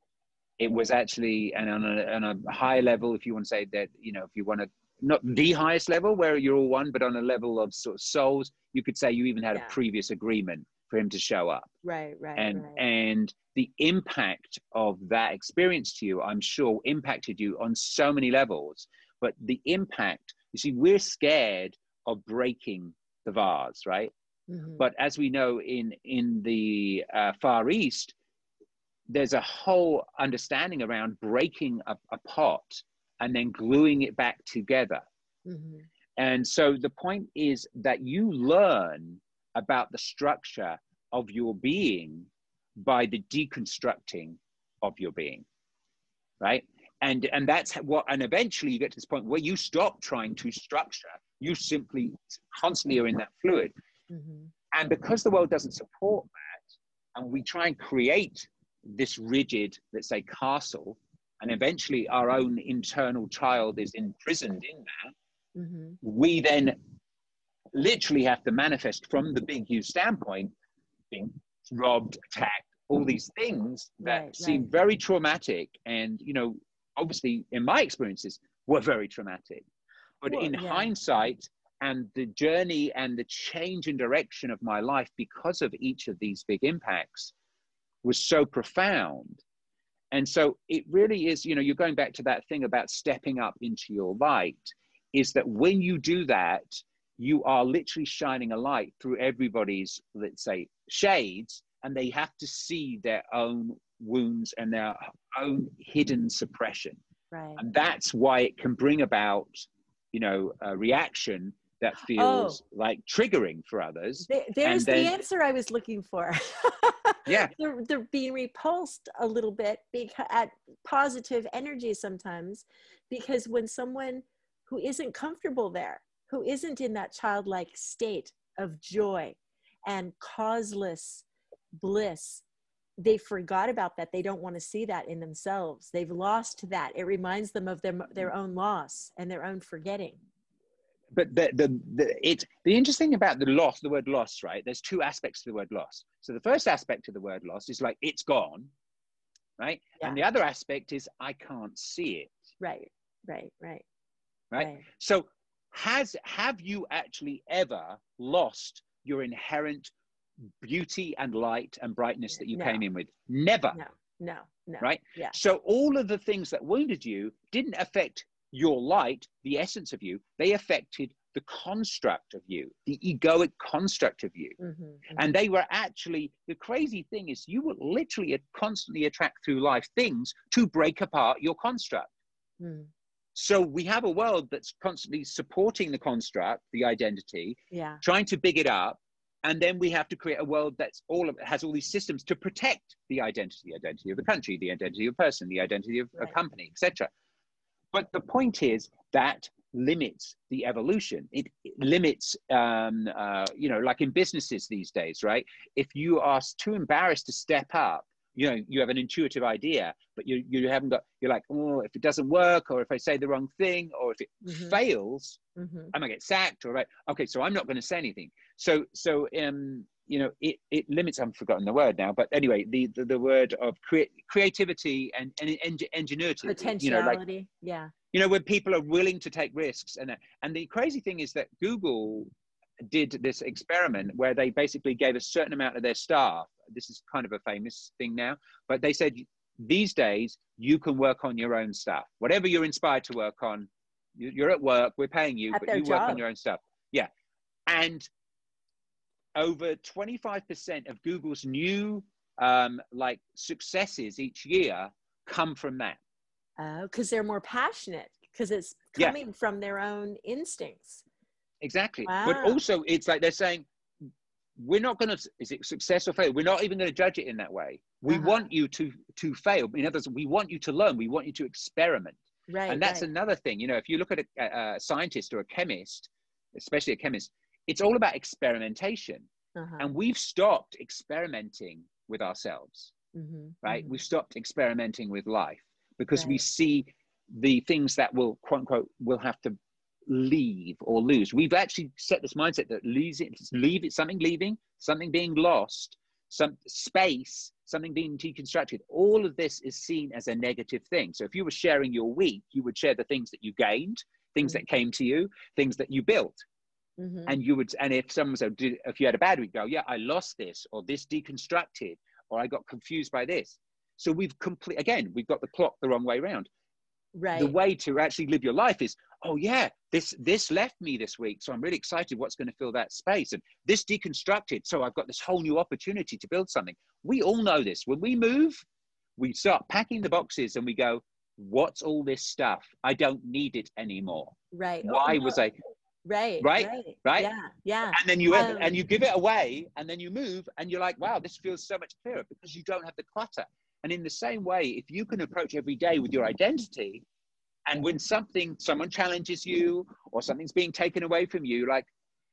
It was actually, and on a, on a high level, if you want to say that, you know, if you want to, not the highest level where you're all one, but on a level of sort of souls, you could say you even had yeah. a previous agreement for him to show up. Right, right, and, right. And the impact of that experience to you, I'm sure, impacted you on so many levels. But the impact, you see, we're scared of breaking the vase, right? Mm-hmm. But as we know in, in the uh, Far East, there's a whole understanding around breaking a, a pot and then gluing it back together. Mm-hmm. And so the point is that you learn about the structure of your being by the deconstructing of your being, right? And, and that's what, and eventually you get to this point where you stop trying to structure, you simply constantly are in that fluid. Mm-hmm. And because the world doesn't support that, and we try and create this rigid, let's say, castle, and eventually our own internal child is imprisoned in that, mm-hmm. we then literally have to manifest from the big you standpoint, being robbed, attacked, all these things that right, seem right. very traumatic. And, you know, obviously in my experiences were very traumatic, but well, in yeah. hindsight and the journey and the change in direction of my life because of each of these big impacts was so profound. And so it really is, you know, you're going back to that thing about stepping up into your light, is that when you do that, you are literally shining a light through everybody's, let's say, shades, and they have to see their own wounds and their own hidden suppression. Right. And that's why it can bring about, you know, a reaction that feels oh. like triggering for others. There, there's then, the answer I was looking for. Yeah. they're, they're being repulsed a little bit because, at positive energy sometimes, because when someone who isn't comfortable there, who isn't in that childlike state of joy and causeless bliss, they forgot about that. They don't want to see that in themselves. They've lost that. It reminds them of their, their own loss and their own forgetting. But the, the, the, it's, the interesting about the loss, the word loss, right? There's two aspects to the word loss. So the first aspect of the word loss is like, it's gone, right? Yeah. And the other aspect is, I can't see it. Right, right, right. Right? Right. So has, have you actually ever lost your inherent beauty and light and brightness that you no. came in with? Never. No, no, no. Right? Yeah. So all of the things that wounded you didn't affect your light, the essence of you. They affected the construct of you, the egoic construct of you. Mm-hmm, mm-hmm. And they were actually, the crazy thing is you will literally constantly attract through life things to break apart your construct. Mm. So we have a world that's constantly supporting the construct, the identity, yeah. trying to big it up. And then we have to create a world that's all of, has all these systems to protect the identity, the identity of the country, the identity of a person, the identity of right. a company, et cetera. But the point is that limits the evolution. It, it limits, um, uh, you know, like in businesses these days, right? If you are too embarrassed to step up, you know, you have an intuitive idea, but you, you haven't got, you're like, oh, if it doesn't work, or if I say the wrong thing, or if it mm-hmm. fails, mm-hmm. I might get sacked, or right. Okay, so I'm not going to say anything. So, so, um, you know, it, it limits, I've forgotten the word now, but anyway, the, the, the word of crea- creativity and, and en- ingenuity. Potentiality, you know, like, yeah. You know, when people are willing to take risks. And, and the crazy thing is that Google did this experiment where they basically gave a certain amount of their staff, this is kind of a famous thing now, but they said, these days, you can work on your own stuff. Whatever you're inspired to work on, you're at work, we're paying you, at but you job. work on your own stuff. Yeah. And over twenty-five percent of Google's new um, like successes each year come from that. Oh, because they're more passionate, because it's coming yeah. from their own instincts. Exactly. Wow. But also it's like they're saying, we're not going to, is it success or fail? We're not even going to judge it in that way. We uh-huh. want you to, to fail. In other words, we want you to learn. We want you to experiment. Right. And that's right. another thing. You know, if you look at a, a scientist or a chemist, especially a chemist, it's all about experimentation. Uh-huh. And we've stopped experimenting with ourselves, Mm-hmm. right? Mm-hmm. We've stopped experimenting with life because Right. we see the things that will, quote unquote, will have to leave or lose. We've actually set this mindset that lose it, leave it, something leaving, something being lost, some space, something being deconstructed. All of this is seen as a negative thing. So if you were sharing your week, you would share the things that you gained, things Mm-hmm. that came to you, things that you built. Mm-hmm. And you would, and if someone said, if you had a bad week, go, yeah, I lost this, or this deconstructed, or I got confused by this. So we've complete, again, we've got the clock the wrong way around. Right. The way to actually live your life is, oh yeah, this this left me this week, so I'm really excited what's going to fill that space. And this deconstructed, so I've got this whole new opportunity to build something. We all know this. When we move, we start packing the boxes and we go, what's all this stuff? I don't need it anymore. Right. Why Oh, was I? right. Right, Right. right. Yeah. Yeah. And then you have, Um, and you give it away, and then you move, and you're like, wow, this feels so much clearer because you don't have the clutter. And in the same way, if you can approach every day with your identity, and when something, someone challenges you or something's being taken away from you, like,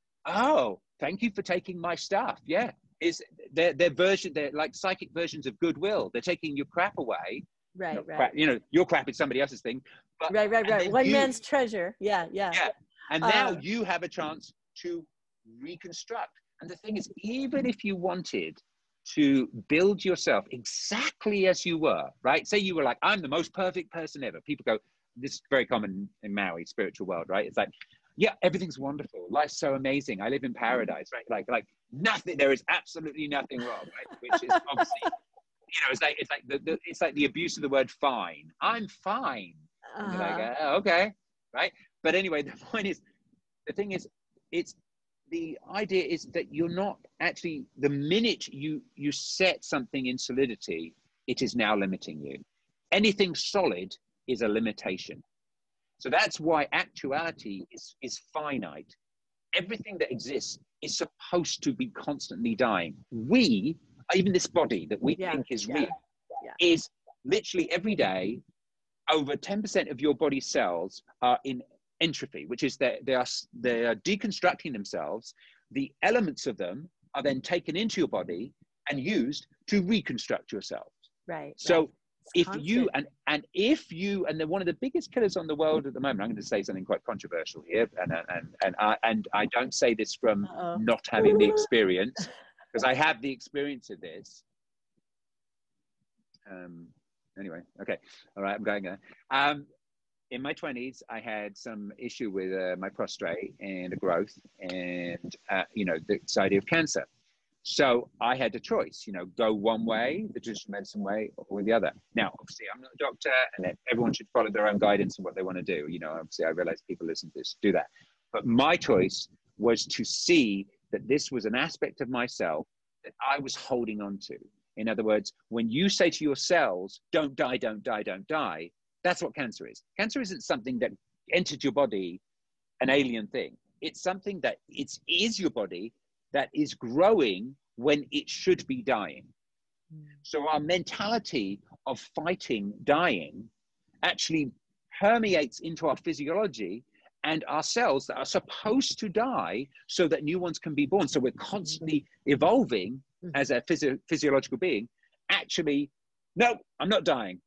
oh, thank you for taking my stuff. Yeah. Is their their version, they're like psychic versions of goodwill. They're taking your crap away. right. Not Right. crap, you know, your crap is somebody else's thing. But Right. Right. and Right. then One you, man's treasure. Yeah. Yeah. yeah. And now Uh, you have a chance to reconstruct. And the thing is, even if you wanted to build yourself exactly as you were, right? Say you were like, I'm the most perfect person ever. People go, this is very common in Maui spiritual world, right? It's like, yeah, everything's wonderful. Life's so amazing. I live in paradise, right? Like, like nothing, there is absolutely nothing wrong, right? Which is obviously, you know, it's like, it's like the, the it's like the abuse of the word fine. I'm fine. And you're like, uh, oh, okay, right? But anyway, the point is, the thing is, it's, the idea is that you're not actually, the minute you you set something in solidity, it is now limiting you. Anything solid is a limitation. So that's why actuality is is finite. Everything that exists is supposed to be constantly dying. We, even this body that we yeah. think is Yeah. real, Yeah. is literally every day, over ten percent of your body cells are in entropy, which is that they are they are deconstructing themselves. The elements of them are then taken into your body and used to reconstruct yourself. Right. So right. if constant. you and and if you and the, one of the biggest killers on the world at the moment, I'm going to say something quite controversial here, and and and I and I don't say this from Uh-oh. not having the experience, because I have the experience of this. Um, anyway, okay, all right, I'm going there. Um, in my twenties, I had some issue with uh, my prostate and a growth, and uh, you know, the idea of cancer. So I had a choice, you know, go one way, the traditional medicine way, or the other. Now, obviously, I'm not a doctor, and everyone should follow their own guidance and what they want to do. You know, obviously, I realize people listen to this, do that. But my choice was to see that this was an aspect of myself that I was holding on to. In other words, when you say to your cells, don't die, don't die, don't die, that's what cancer is. Cancer isn't something that entered your body, an alien thing. It's something that it's, is your body that is growing when it should be dying. Mm. So our mentality of fighting dying actually permeates into our physiology and our cells that are supposed to die so that new ones can be born. So we're constantly evolving mm-hmm. as a physio- physiological being. Actually, no, I'm not dying.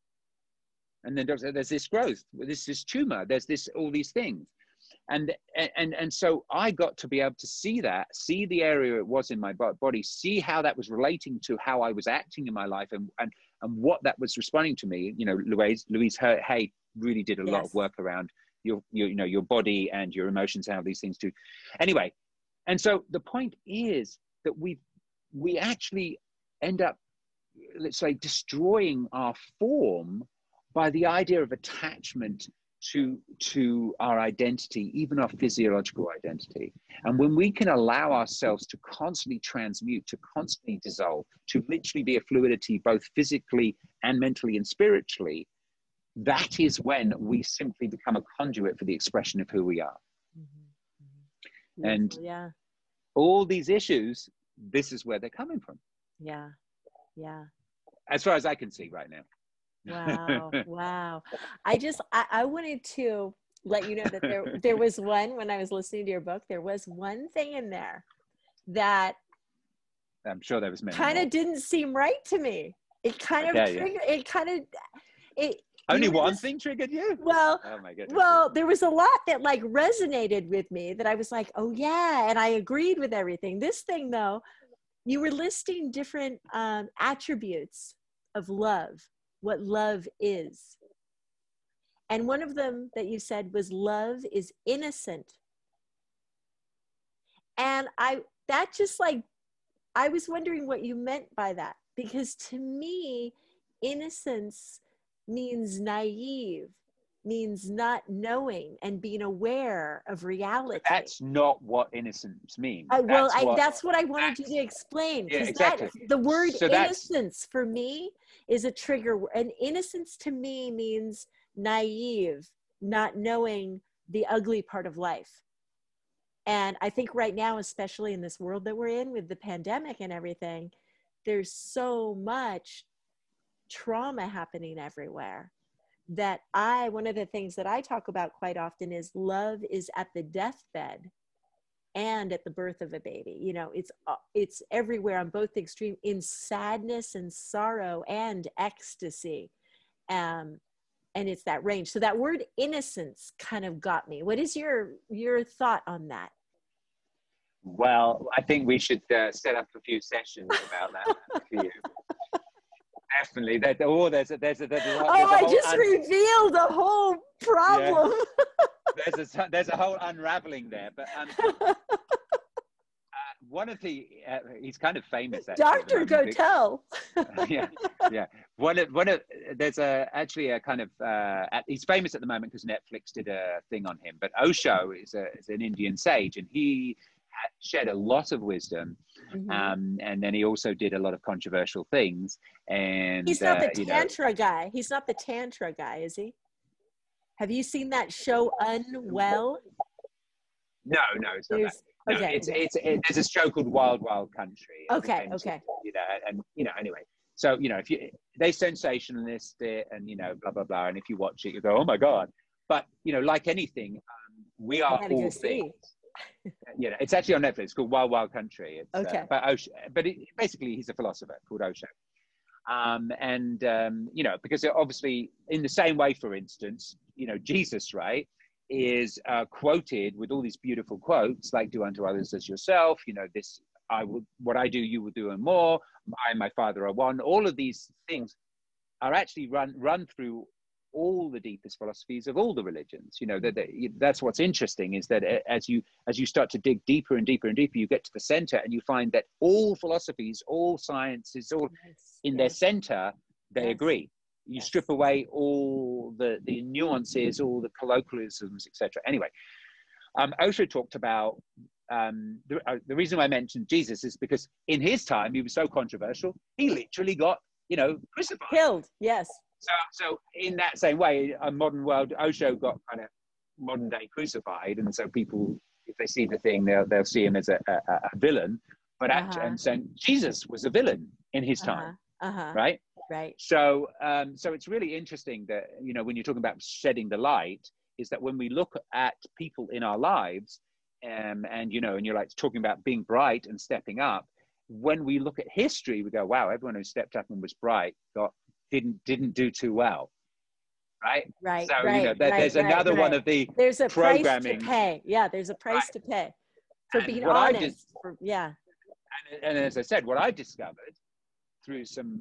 And then there's this growth, there's this tumor, there's this, all these things. And, and, and so I got to be able to see that, see the area it was in my body, see how that was relating to how I was acting in my life and, and, and what that was responding to me. You know, Louise, Louise Hay really did a yes. lot of work around your, your, you know, your body and your emotions, how these things do. Anyway, and so the point is that we, we actually end up, let's say, destroying our form by the idea of attachment to to our identity, even our physiological identity. And when we can allow ourselves to constantly transmute, to constantly dissolve, to literally be a fluidity both physically and mentally and spiritually, that is when we simply become a conduit for the expression of who we are. Mm-hmm. Mm-hmm. And yeah. all these issues, this is where they're coming from. Yeah, yeah. As far as I can see right now. Wow. Wow. I just, I, I wanted to let you know that there, there was one, when I was listening to your book, there was one thing in there that I'm sure there was many kind more. of didn't seem right to me. It kind Okay, of yeah. triggered, it kind of, it, Only you were one just- thing triggered you? Well, Oh my goodness. well, there was a lot that like resonated with me that I was like, oh yeah, and I agreed with everything. This thing though, you were listing different um, attributes of love, what love is. And one of them that you said was love is innocent. And I, that just like, I was wondering what you meant by that, because to me, innocence means naive, means not knowing and being aware of reality. That's not what innocence means. I, well, that's, I, what, that's what I wanted you to explain. Yeah, Because exactly. that, the word So innocence for me is a trigger. And innocence to me means naive, not knowing the ugly part of life. And I think right now, especially in this world that we're in with the pandemic and everything, there's so much trauma happening everywhere that I, one of the things that I talk about quite often is love is at the deathbed and at the birth of a baby. You know, it's, it's everywhere on both extreme, in sadness and sorrow and ecstasy. Um, and it's that range. So that word innocence kind of got me. What is your, your thought on that? Well, I think we should uh, set up a few sessions about that for you. Definitely. That, oh, there's a, there's a, there's a, there's oh, a I whole just un- revealed a whole problem. Yeah. There's a, there's a whole unraveling there. But um, uh, one of the, uh, he's kind of famous, actually. Doctor Gotel. yeah, yeah. One of, one of, there's a, actually a kind of, uh, he's famous at the moment because Netflix did a thing on him. But Osho is, a, is an Indian sage, and he shed a lot of wisdom, mm-hmm. um, and then he also did a lot of controversial things. And he's not uh, the you tantra know, guy. He's not the tantra guy, is he? Have you seen that show Unwell? No, no, it's not there's, that. No, okay, it's, okay. it's it, there's a show called Wild Wild Country. Okay, okay. You know, and you know, anyway. So you know, if you they sensationalist it, and you know, blah blah blah, and if you watch it, you go, oh my god. But you know, like anything, um, we are all go things. See. You know, it's actually on Netflix. It's called Wild Wild Country. It's, okay. Uh, about Osho, but it, basically, he's a philosopher called Osho. Um, and um, you know, because obviously, in the same way, for instance, you know, Jesus, right, is uh, quoted with all these beautiful quotes, like "Do unto others as yourself." You know, this I will, what I do, you will do, and more. I and my Father are one. All of these things are actually run run through all the deepest philosophies of all the religions. You know, that, that that's what's interesting, is that as you as you start to dig deeper and deeper and deeper, you get to the center and you find that all philosophies, all sciences, all yes, in yes. their center, they yes. agree. You yes. strip away all the, the nuances, all the colloquialisms, et cetera. Anyway, um, Osho talked about, um, the, uh, the reason why I mentioned Jesus is because in his time, he was so controversial, he literally got, you know, crucified. Killed, yes. So, so in that same way, a modern world, Osho got kind of modern day crucified, and so people, if they see the thing, they'll they'll see him as a, a, a villain. But uh-huh. actually, and so Jesus was a villain in his time, uh-huh. Uh-huh. right? Right. So, um, so it's really interesting that, you know, when you're talking about shedding the light, is that when we look at people in our lives, um, and you know, and you're like talking about being bright and stepping up. When we look at history, we go, wow, everyone who stepped up and was bright got didn't didn't do too well, right? Right. So right, you know, there, right, there's right, another right. one of the there's a programming. price to pay. Yeah, there's a price right. to pay for and being what honest. I just, for, yeah. And, and as I said, what I discovered through some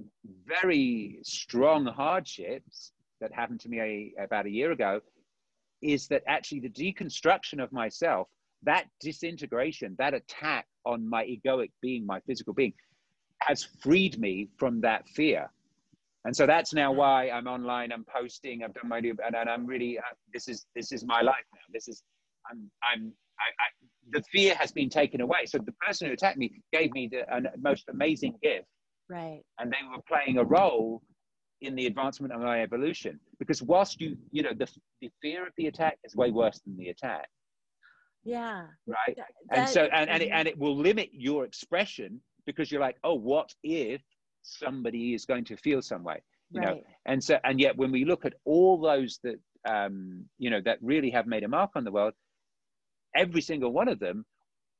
very strong hardships that happened to me a, about a year ago is that actually the deconstruction of myself, that disintegration, that attack on my egoic being, my physical being, has freed me from that fear. And so that's now why I'm online, I'm posting, I've done my, and, and I'm really, uh, this is, this is my life now. This is, I'm, I'm, I, I, the fear has been taken away. So the person who attacked me gave me the uh, most amazing gift. Right. And they were playing a role in the advancement of my evolution. Because whilst you, you know, the, the fear of the attack is way worse than the attack. Yeah. Right. That, and so, and, and, mm-hmm. it, and it will limit your expression because you're like, oh, what if somebody is going to feel some way? you know. Right. And so, and yet when we look at all those that, um, you know, that really have made a mark on the world, every single one of them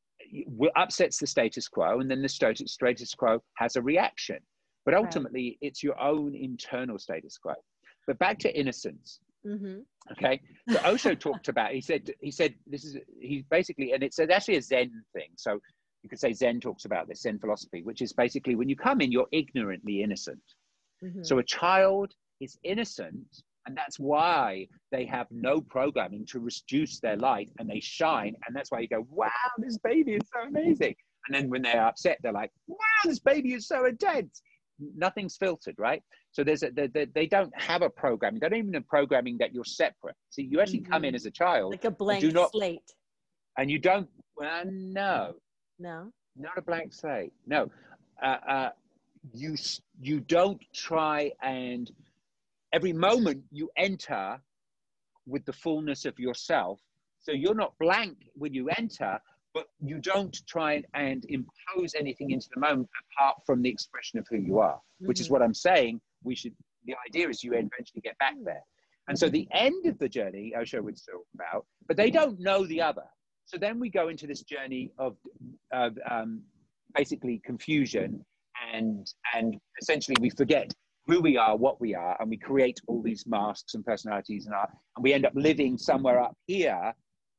upsets the status quo, and then the status, status quo has a reaction. But ultimately, right. it's your own internal status quo. But back to innocence. Mm-hmm. Okay. So Osho talked about, he said, he said, this is, he basically, and it's actually a Zen thing. So you could say Zen talks about this, Zen philosophy, which is basically when you come in, you're ignorantly innocent. Mm-hmm. So a child is innocent, and that's why they have no programming to reduce their light, and they shine. And that's why you go, wow, this baby is so amazing. And then when they're upset, they're like, wow, this baby is so intense. Nothing's filtered, right? So there's a, they, they don't have a programming. They don't even have programming that you're separate. So you actually mm-hmm. come in as a child. Like a blank do not, slate. And you don't, well, no. No? Not a blank slate, no. Uh, uh, you, you don't try, and every moment you enter with the fullness of yourself. So you're not blank when you enter, but you don't try and impose anything into the moment apart from the expression of who you are, mm-hmm. which is what I'm saying. We should, the idea is you eventually get back there. And so the end of the journey, Osho would talk about, but they don't know the other. So then we go into this journey of, of um, basically confusion, and, and essentially we forget who we are, what we are, and we create all these masks and personalities, and, our, and we end up living somewhere up here,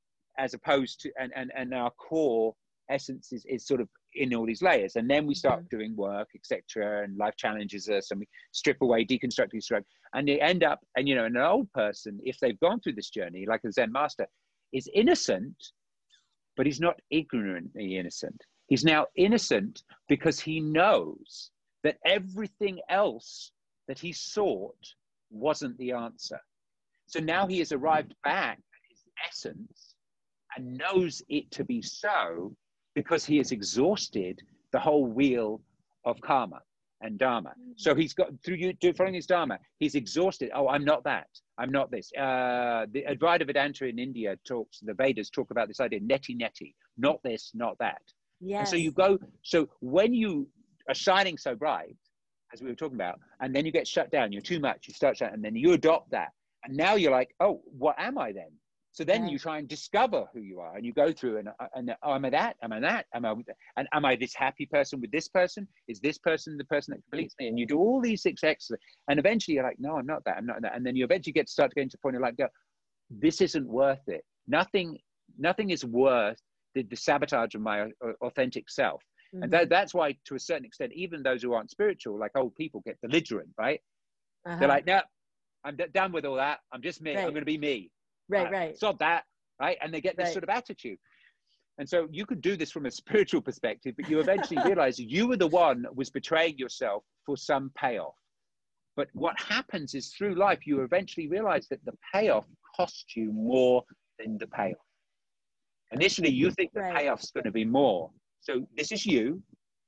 as opposed to, and, and, and our core essence is, is sort of in all these layers. And then we start mm-hmm. doing work, et cetera, and life challenges us, and we strip away, deconstruct, deconstruct, and they end up, and you know, an old person, if they've gone through this journey, like a Zen master, is innocent, but he's not ignorantly innocent. He's now innocent because he knows that everything else that he sought wasn't the answer. So now he has arrived back at his essence and knows it to be so, because he has exhausted the whole wheel of karma and dharma. So he's got, through you following his dharma, he's exhausted. Oh, I'm not that. I'm not this. Uh, the Advaita Vedanta in India talks, the Vedas talk about this idea, neti neti, not this, not that. Yes. And so you go, so when you are shining so bright, as we were talking about, and then you get shut down, you're too much, you start shutting, and then you adopt that. And now you're like, oh, what am I then? So then right. you try and discover who you are, and you go through and, and oh, am I that? Am I that? Am I, and am I this happy person with this person? Is this person the person that completes me? And you do all these six extras, and eventually you're like, no, I'm not that. I'm not that. And then you eventually get to start getting to the point of like, go, this isn't worth it. Nothing, nothing is worth the, the sabotage of my authentic self. Mm-hmm. And that, that's why, to a certain extent, even those who aren't spiritual, like old people, get belligerent, right? Uh-huh. They're like, no, I'm d- done with all that. I'm just me. Right. I'm going to be me. Right, right. right. Stop that, right? And they get this right. sort of attitude. And so you could do this from a spiritual perspective, but you eventually realize you were the one that was betraying yourself for some payoff. But what happens is through life, you eventually realize that the payoff costs you more than the payoff. Initially, you think the right. payoff's going to be more. So this is you.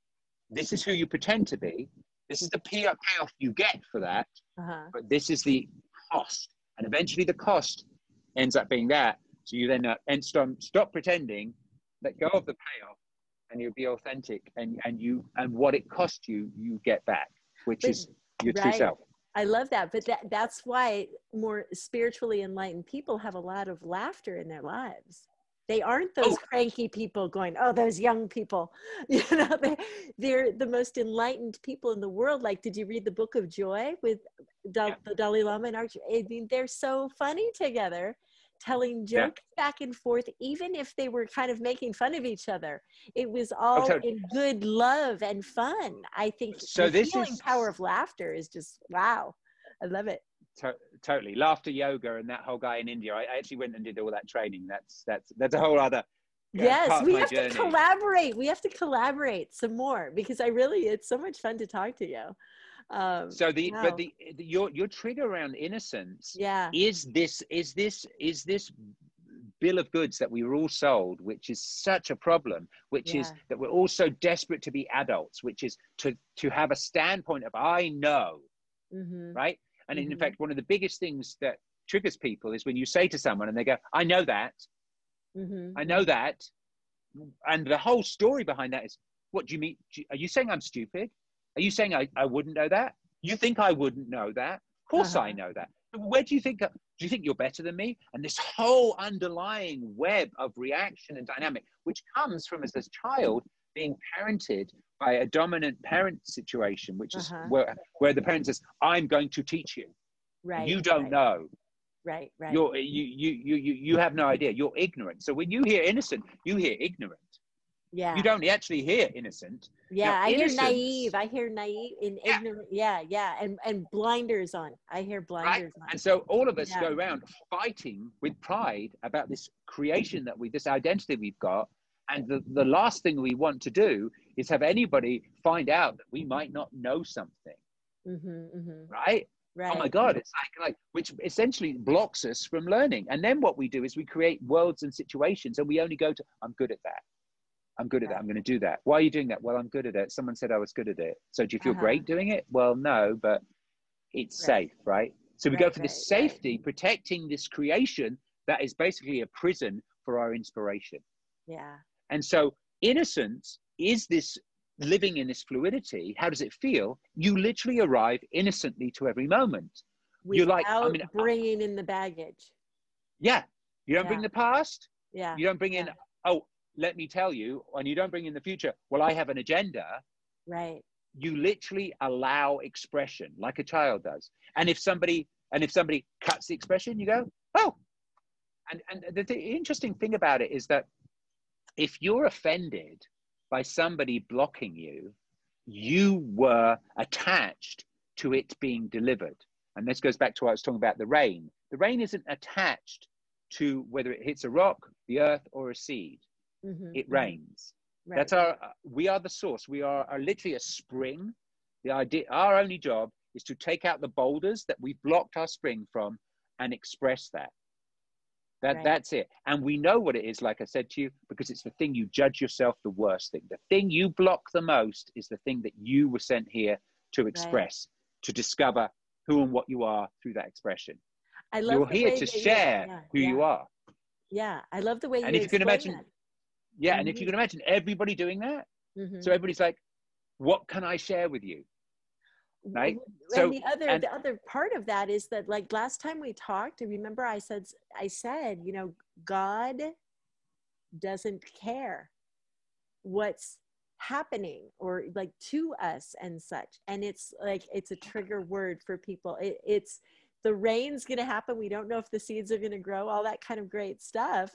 This is who you pretend to be. This is the payoff you get for that. Uh-huh. But this is the cost. And eventually the cost ends up being that. So you then uh, and stop, stop pretending, let go of the payoff, and you'll be authentic. And, and you and what it cost you, you get back, which but, is your right. true self. I love that. But that, that's why more spiritually enlightened people have a lot of laughter in their lives. They aren't those oh. cranky people going, oh, those young people. You know, they, they're the most enlightened people in the world. Like, did you read the Book of Joy with da- yeah. the Dalai Lama and Archie? I mean, they're so funny together, telling jokes yeah. back and forth, even if they were kind of making fun of each other. It was all oh, totally. in good love and fun. I think so the this healing is... power of laughter is just, wow. I love it. To- totally laughter yoga and that whole guy in India. I, I actually went and did all that training. That's that's that's a whole other uh, yes we have journey. to collaborate we have to collaborate some more, because I really, it's so much fun to talk to you. Um, so the wow. but the, the your your trigger around innocence yeah is this is this is this bill of goods that we were all sold, which is such a problem, which yeah. is that we're all so desperate to be adults, which is to to have a standpoint of I know, mm-hmm. right? And mm-hmm. in fact, one of the biggest things that triggers people is when you say to someone and they go, I know that, mm-hmm. I know that. And the whole story behind that is, what do you mean? Are you saying I'm stupid? Are you saying I, I wouldn't know that? You think I wouldn't know that? Of course Uh-huh. I know that. Where do you think, do you think you're better than me? And this whole underlying web of reaction and dynamic, which comes from as a child being parented by a dominant parent situation, which is Uh-huh. where, where the parent says, I'm going to teach you. Right. You don't right. know. Right, right. You're, you, you, you, you, you have no idea. You're ignorant. So when you hear innocent, you hear ignorant. Yeah. You don't actually hear innocent. Yeah, Now, I hear innocence, naive. I hear naive and yeah, ignorant. Yeah, yeah. And and blinders on. I hear right? blinders on. And so all of us Yeah. go around fighting with pride about this creation that we, this identity we've got. And the, the last thing we want to do is have anybody find out that we might not know something, Mm-hmm, mm-hmm. right? Right. Oh my God, it's like, like, which essentially blocks us from learning. And then what we do is we create worlds and situations and we only go to, I'm good at that. I'm good at Right. that. I'm going to do that. Why are you doing that? Well, I'm good at it. Someone said I was good at it. So do you feel Uh-huh. great doing it? Well, no, but it's Right. safe, right? So we Right, go for this right, right. safety, protecting this creation that is basically a prison for our inspiration. Yeah. And so innocence is this living in this fluidity. How does it feel? You literally arrive innocently to every moment. You're like, I Without mean, bringing in the baggage. yeah, you don't Yeah. bring the past. Yeah. You don't bring in, Yeah. oh, let me tell you, and you don't bring in the future. Well, I have an agenda. Right. You literally allow expression like a child does. And if somebody, and if somebody cuts the expression, you go, oh. And, and the, the interesting thing about it is that if you're offended by somebody blocking you, you were attached to it being delivered. And this goes back to what I was talking about, the rain. The rain isn't attached to whether it hits a rock, the earth, or a seed. Mm-hmm, It mm-hmm. rains. Right. That's our, we are the source. We are, are literally a spring. The idea, our only job is to take out the boulders that we've blocked our spring from and express that. That, Right. That's it. And we know what it is, like I said to you, because it's the thing you judge yourself the worst thing. The thing you block the most is the thing that you were sent here to express, right. to discover who and what you are through that expression. I love You're the here way to that share you, yeah, who yeah. you are. Yeah, I love the way And you if you can explain imagine, that. yeah, Mm-hmm. and if you can imagine everybody doing that, mm-hmm. so everybody's like, what can I share with you? Right? And So, the other and, the other part of that is that, like, last time we talked, remember I said I said, you know, God doesn't care what's happening or like to us and such. And it's like, it's a trigger word for people. It, it's the rain's going to happen. We don't know if the seeds are going to grow, all that kind of great stuff.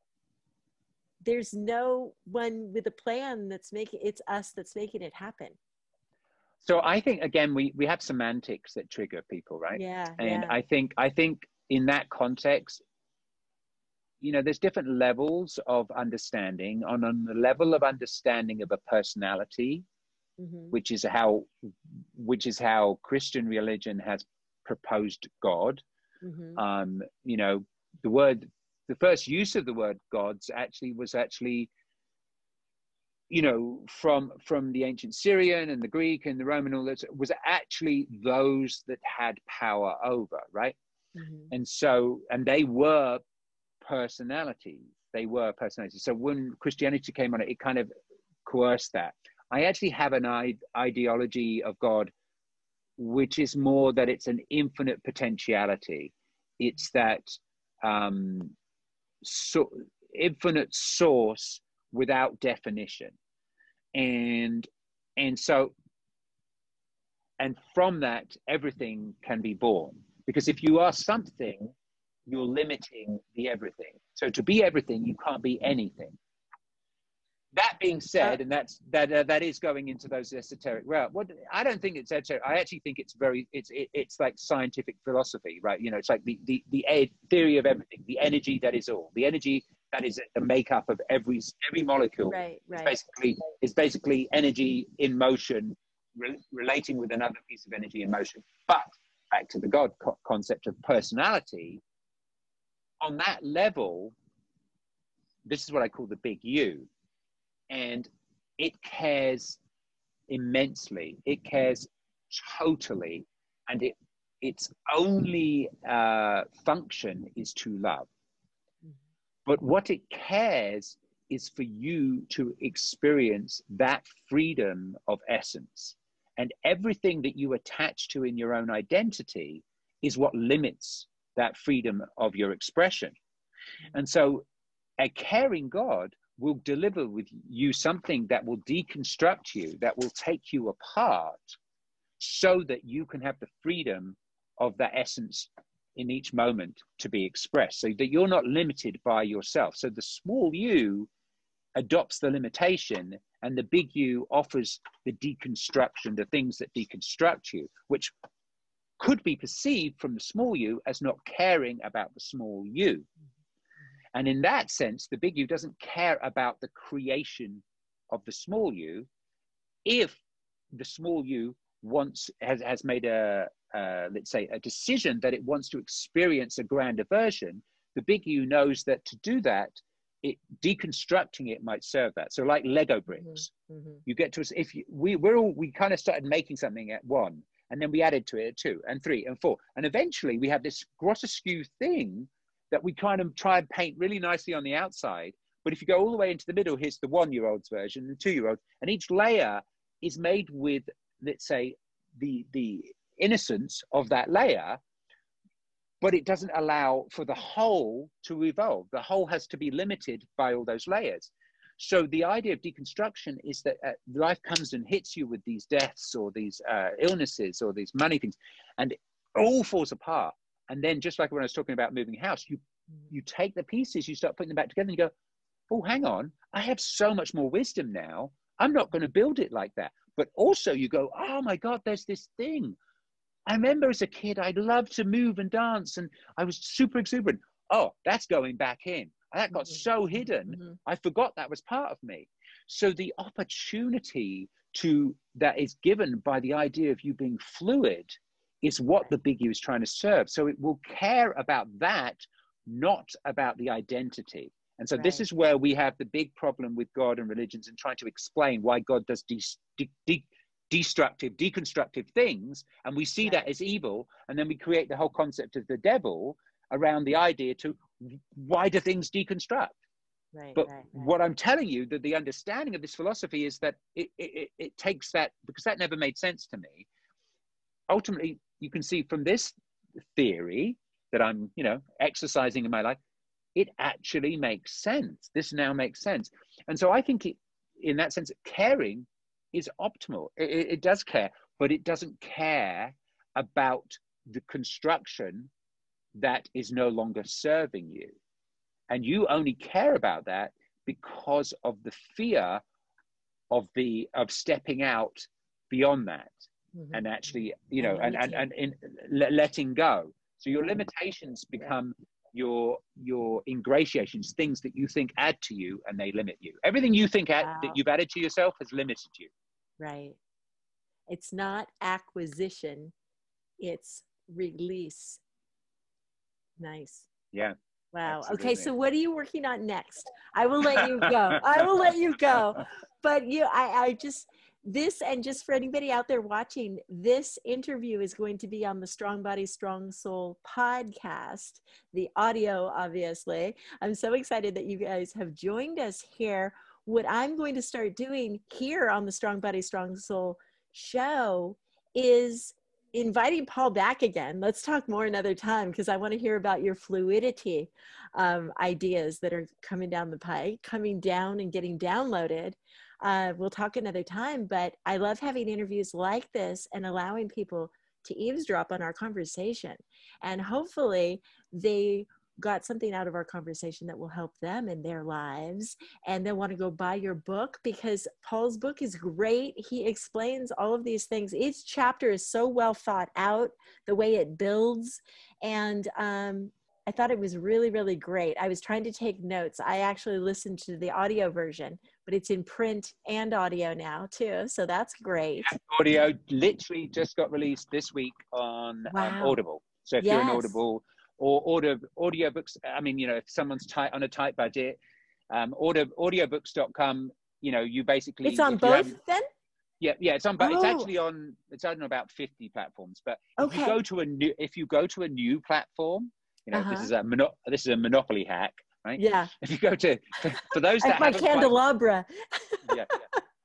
There's no one with a plan that's making, it's us that's making it happen. So I think, again, we, we have semantics that trigger people, right? Yeah. And yeah. I think, I think in that context, you know, there's different levels of understanding. On, on the level of understanding of a personality, mm-hmm. which is how, which is how Christian religion has proposed God. Mm-hmm. Um, you know, the word, the first use of the word gods actually was actually, you know, from from the ancient Syrian and the Greek and the Roman, all that, was actually those that had power over, right? Mm-hmm. And so, and they were personalities. They were personalities. So when Christianity came on, it, it kind of coerced that. I actually have an I- ideology of God, which is more that it's an infinite potentiality. It's that um, so infinite source without definition. And, and so, and from that, everything can be born. Because if you are something, you're limiting the everything. So to be everything, you can't be anything. That being said, and that's that uh, that is going into those esoteric realms. What I don't think it's esoteric. I actually think it's very it's it, it's like scientific philosophy, right? You know, it's like the the the ed, theory of everything, the energy that is all, the energy that is the makeup of every every molecule. Right, right. It's basically it's basically energy in motion, re- relating with another piece of energy in motion. But back to the God co- concept of personality. On that level, this is what I call the big U. And it cares immensely. It cares totally. And it its only uh, function is to love. But what it cares is for you to experience that freedom of essence. And everything that you attach to in your own identity is what limits that freedom of your expression. And so a caring God will deliver with you something that will deconstruct you, that will take you apart, so that you can have the freedom of that essence in each moment to be expressed, so that you're not limited by yourself. So the small you adopts the limitation, and the big you offers the deconstruction, the things that deconstruct you, which could be perceived from the small you as not caring about the small you. And in that sense, the big you doesn't care about the creation of the small you. If the small you wants, has, has made a, uh, let's say, a decision that it wants to experience a grander version, the big you knows that to do that, it, deconstructing it might serve that. So like Lego bricks, mm-hmm. you get to, if you, we, we're all, we kind of started making something at one, and then we added to it at two and three and four. And eventually we have this grotesque thing that we kind of try and paint really nicely on the outside. But if you go all the way into the middle, here's the one-year-old's version, the two-year-old, and each layer is made with, let's say, the, the innocence of that layer, but it doesn't allow for the whole to evolve. The whole has to be limited by all those layers. So the idea of deconstruction is that uh, life comes and hits you with these deaths or these uh, illnesses or these money things, and it all falls apart. And then just like when I was talking about moving house, you, you take the pieces, you start putting them back together, and you go, oh, hang on, I have so much more wisdom now. I'm not going to build it like that. But also you go, oh my God, there's this thing. I remember as a kid, I loved to move and dance, and I was super exuberant. Oh, that's going back in. That got so hidden, mm-hmm. I forgot that was part of me. So the opportunity to that is given by the idea of you being fluid is what the big you is trying to serve. So it will care about that, not about the identity. And so right. this is where we have the big problem with God and religions, and trying to explain why God does de de de destructive, deconstructive things, and we see right. that as evil, and then we create the whole concept of the devil around the idea to why do things deconstruct? Right, but right, right. what I'm telling you, that the understanding of this philosophy is that it, it, it takes that, because that never made sense to me. Ultimately, you can see from this theory that I'm, you know, exercising in my life, it actually makes sense. This now makes sense. And so I think it, in that sense, caring is optimal. It, it does care, but it doesn't care about the construction that is no longer serving you. And you only care about that because of the fear of the of stepping out beyond that, mm-hmm. and actually, you know, and and, and in letting go. So your limitations become your your ingratiations, things that you think add to you, and they limit you. Everything you think add, wow. that you've added to yourself has limited you. Right. It's not acquisition, it's release. Nice. Yeah. Wow. Absolutely. Okay. So what are you working on next? I will let you go. I will let you go. But you, I, I just, this, and just for anybody out there watching, this interview is going to be on the Strong Body, Strong Soul podcast, the audio, obviously. I'm so excited that you guys have joined us here. What I'm going to start doing here on the Strong Body, Strong Soul show is inviting Paul back again. Let's talk more another time, because I want to hear about your fluidity um, ideas that are coming down the pike, coming down and getting downloaded. Uh, we'll talk another time, but I love having interviews like this and allowing people to eavesdrop on our conversation. And hopefully they got something out of our conversation that will help them in their lives, and they'll want to go buy your book, because Paul's book is great. He explains all of these things. Each chapter is so well thought out, the way it builds. And um, I thought it was really, really great. I was trying to take notes. I actually listened to the audio version, but it's in print and audio now too. So that's great. Yeah, audio literally just got released this week on wow. um, Audible. So if yes. you're an Audible or order audiobooks, I mean, you know, if someone's tight on a tight budget, um, audio, audiobooks dot com, you know, you basically. It's on both then? Yeah, yeah, it's on, but oh. it's actually on, it's on about fifty platforms. But okay. if you go to a new, if you go to a new platform, you know, uh-huh. this is a mono, this is a monopoly hack, right? Yeah. If you go to, for, for those that my haven't candelabra. Quite, yeah,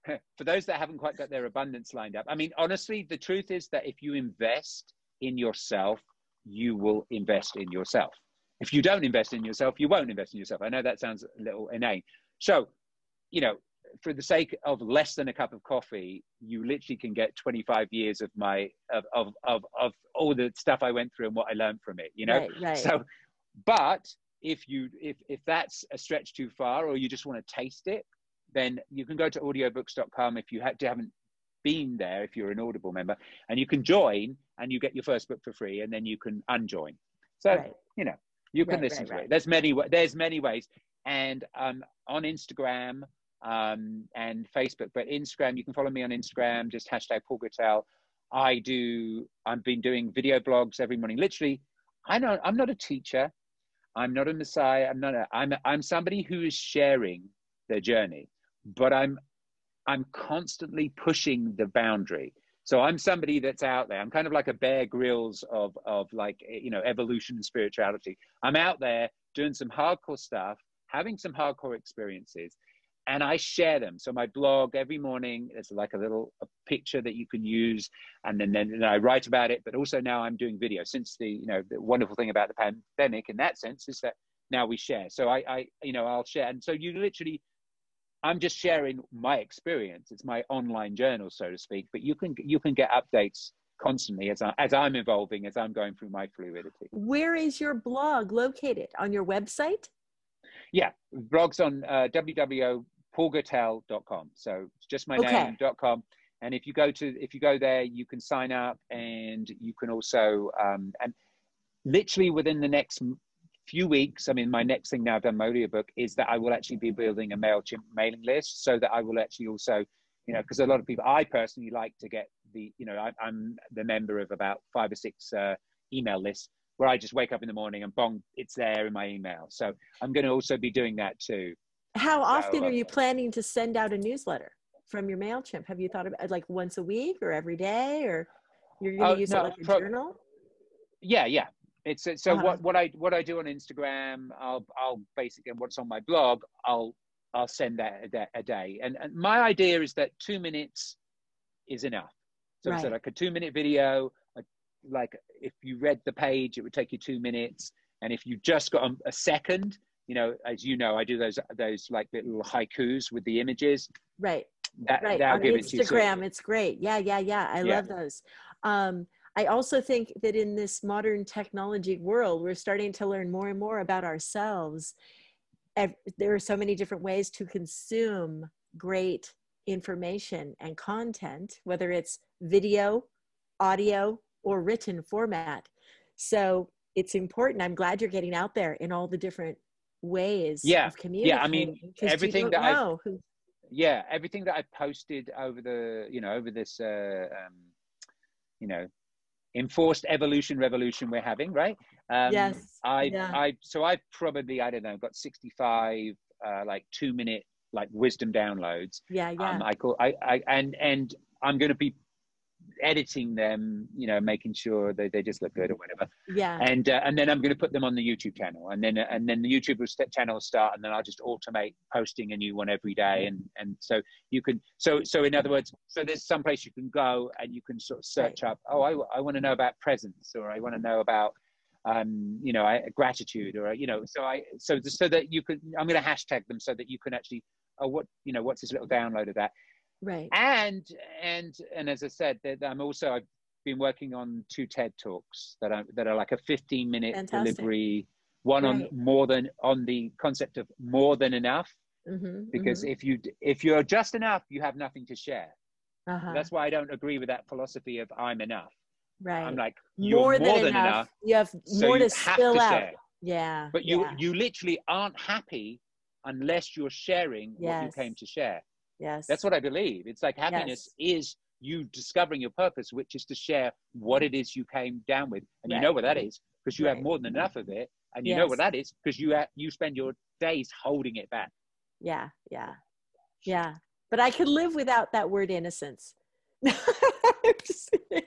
for those that haven't quite got their abundance lined up, I mean, honestly, the truth is that if you invest in yourself, you will invest in yourself. If you don't invest in yourself, you won't invest in yourself. I know that sounds a little inane. So, you know, for the sake of less than a cup of coffee, you literally can get twenty-five years of my, of, of, of, of all the stuff I went through and what I learned from it, you know? Right, right. So, but if you, if, if that's a stretch too far, or you just want to taste it, then you can go to audiobooks dot com if you ha- haven't been there, if you're an Audible member, and you can join and you get your first book for free, and then you can unjoin. So, right. you know, you can right, listen right, to right. it. There's many, there's many ways. And um, on Instagram um, and Facebook, but Instagram, you can follow me on Instagram, just hashtag Paul Gottel. I do, I've been doing video blogs every morning. Literally, I know I'm not a teacher. I'm not a messiah. I'm not a, I'm, I'm somebody who is sharing their journey, but I'm, I'm constantly pushing the boundary. So I'm somebody that's out there. I'm kind of like a Bear Grylls of, of like, you know, evolution and spirituality. I'm out there doing some hardcore stuff, having some hardcore experiences, and I share them. So my blog every morning, there's like a little a picture that you can use, and then, then I write about it. But also now I'm doing video. Since the, you know, the wonderful thing about the pandemic in that sense is that now we share. So I, I you know, I'll share. And so you literally, I'm just sharing my experience. It's my online journal, so to speak. But you can you can get updates constantly as I, as I'm evolving, as I'm going through my fluidity. Where is your blog located? On your website? Yeah, blogs on uh, w w w dot paul gottel dot com. So it's just my Okay. name dot com. And if you go to if you go there, you can sign up, and you can also um, and literally within the next few weeks, I mean, my next thing now I've done my audiobook is that I will actually be building a MailChimp mailing list, so that I will actually also, you know, because a lot of people, I personally like to get the, you know, I, I'm the member of about five or six uh, email lists where I just wake up in the morning and bong, it's there in my email. So I'm going to also be doing that too. How often So, are uh, you planning to send out a newsletter from your MailChimp? Have you thought about like once a week or every day, or you're going to oh, use no, it like a pro- journal? Yeah, yeah. It's uh, so Uh-huh. what what I what I do on Instagram, I'll I'll basically what's on my blog, I'll I'll send that a day, a day. And, and my idea is that two minutes is enough. So Right. it's like a two minute video. Like if you read the page, it would take you two minutes. And if you just got a, a second, you know, as you know, I do those those like little haikus with the images. Right. That, right. that'll On give it to you. Instagram, it's great. Yeah, yeah, yeah. I Yeah. love those. Um, I also think that in this modern technology world, we're starting to learn more and more about ourselves. There are so many different ways to consume great information and content, whether it's video, audio, or written format. So it's important. I'm glad you're getting out there in all the different ways Yeah. of communicating. Yeah. I mean, everything you don't that I know who, yeah, everything that I posted over the, you know, over this, uh, um, you know, enforced evolution revolution we're having, right? Um, yes. I, Yeah. I, so I probably, I don't know, got sixty-five, uh, like two minute, like wisdom downloads. Yeah. Yeah. Um, I call, I, I, and, and I'm going to be editing them, you know, making sure that they just look good or whatever. Yeah. And uh, and then I'm going to put them on the YouTube channel, and then and then the YouTube channel will start, and then I'll just automate posting a new one every day, and and so you can so so in other words, so there's some place you can go and you can sort of search Right. up. Oh, I I want to know about presence, or I want to know about um you know I, gratitude, or you know so I so so that you could I'm going to hashtag them so that you can actually oh what you know what's this little download of that. Right. And and and as I said, that I'm also I've been working on two TED talks that are that are like a fifteen minute Fantastic. delivery. One Right. on more than on the concept of more than enough, Mm-hmm, because mm-hmm. if you if you're just enough, you have nothing to share. Uh-huh. That's why I don't agree with that philosophy of I'm enough. Right. I'm like you're more, more than, than enough. enough. You have so more you to have spill to out. share. Yeah. But you yeah. you literally aren't happy unless you're sharing Yes. what you came to share. Yes. That's what I believe. It's like happiness Yes. is you discovering your purpose, which is to share what it is you came down with. And Right. you know what that is because you Right. have more than enough of it. And you Yes. know what that is because you, ha- you spend your days holding it back. Yeah. Yeah. Yeah. But I could live without that word innocence. I'm just kidding.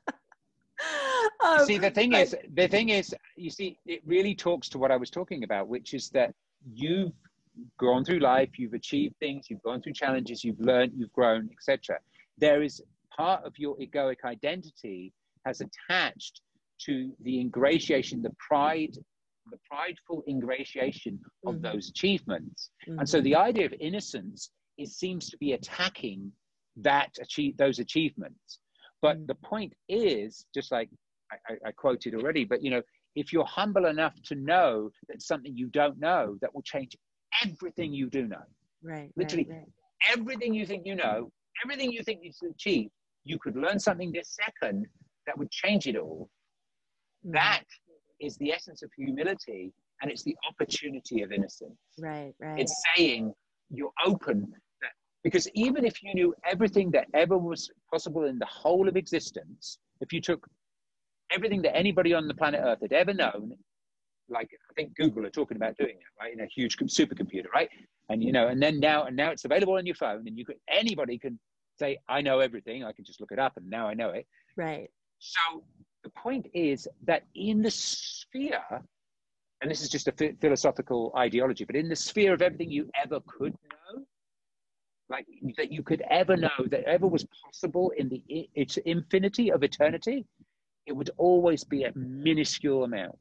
um, See, the thing but, is, the thing is, you see, it really talks to what I was talking about, which is that you've, gone through life, you've achieved things, you've gone through challenges, you've learned, you've grown, et cetera. There is part of your egoic identity has attached to the ingratiation, the pride, the prideful ingratiation of mm-hmm. those achievements. Mm-hmm. And so the idea of innocence is seems to be attacking that achieve those achievements. But mm-hmm. the point is, just like I, I quoted already, but you know, if you're humble enough to know that something you don't know, that will change everything you do know. Right. Literally right, right. everything you think you know, everything you think you should achieve, you could learn something this second that would change it all. Mm-hmm. That is the essence of humility, and it's the opportunity of innocence. Right, right. It's saying you're open, that, because even if you knew everything that ever was possible in the whole of existence, if you took everything that anybody on the planet Earth had ever known, like I think Google are talking about doing that, right? In a huge supercomputer, right? And you know, and then now, and now it's available on your phone, and you could anybody can say, I know everything. I can just look it up, and now I know it. Right. So the point is that in the sphere, and this is just a philosophical ideology, but in the sphere of everything you ever could know, like that you could ever know, that ever was possible in the its infinity of eternity, it would always be a minuscule amount.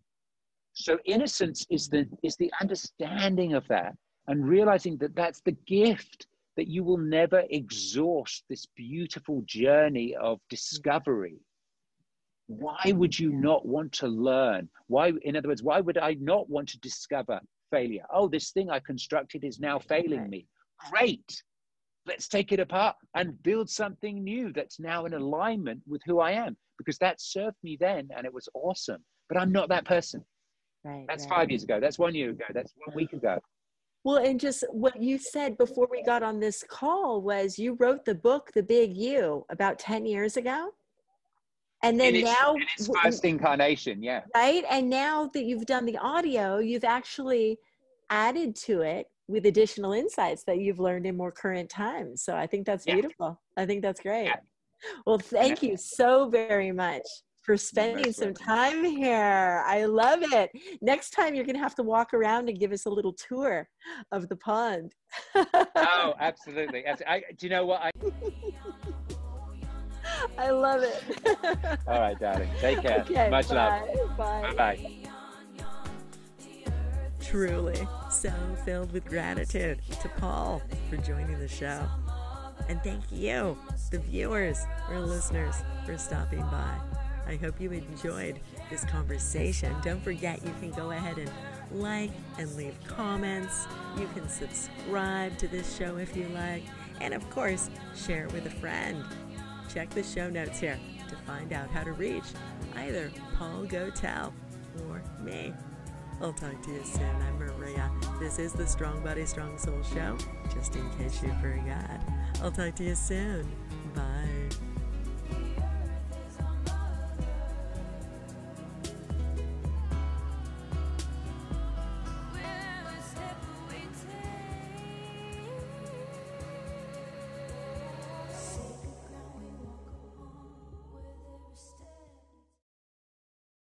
So innocence is the is the understanding of that, and realizing that that's the gift, that you will never exhaust this beautiful journey of discovery. Why would you not want to learn? Why, in other words, why would I not want to discover failure? Oh, this thing I constructed is now failing me. Great. Let's take it apart and build something new that's now in alignment with who I am, because that served me then and it was awesome. But I'm not that person. Right. That's right. five years ago. That's one year ago. That's one week ago. Well, and just what you said before we got on this call was you wrote the book, The Big You, about ten years ago. And then in its, now, in its first incarnation, yeah. Right. And now that you've done the audio, you've actually added to it with additional insights that you've learned in more current times. So I think that's yeah. beautiful. I think that's great. Yeah. Well, thank you so very much for spending some time here. I love it. Next time you're going to have to walk around and give us a little tour of the pond. Oh, absolutely. I, do you know what? I, I love it. All right, darling. Take care. Okay, Much bye. love. Bye. Bye. Truly so filled with gratitude to Paul for joining the show. And thank you, the viewers or listeners, for stopping by. I hope you enjoyed this conversation. Don't forget, you can go ahead and like and leave comments. You can subscribe to this show if you like. And of course, share it with a friend. Check the show notes here to find out how to reach either Paul Gotel or me. I'll talk to you soon. I'm Maria. This is the Strong Body, Strong Soul Show, just in case you forgot. I'll talk to you soon.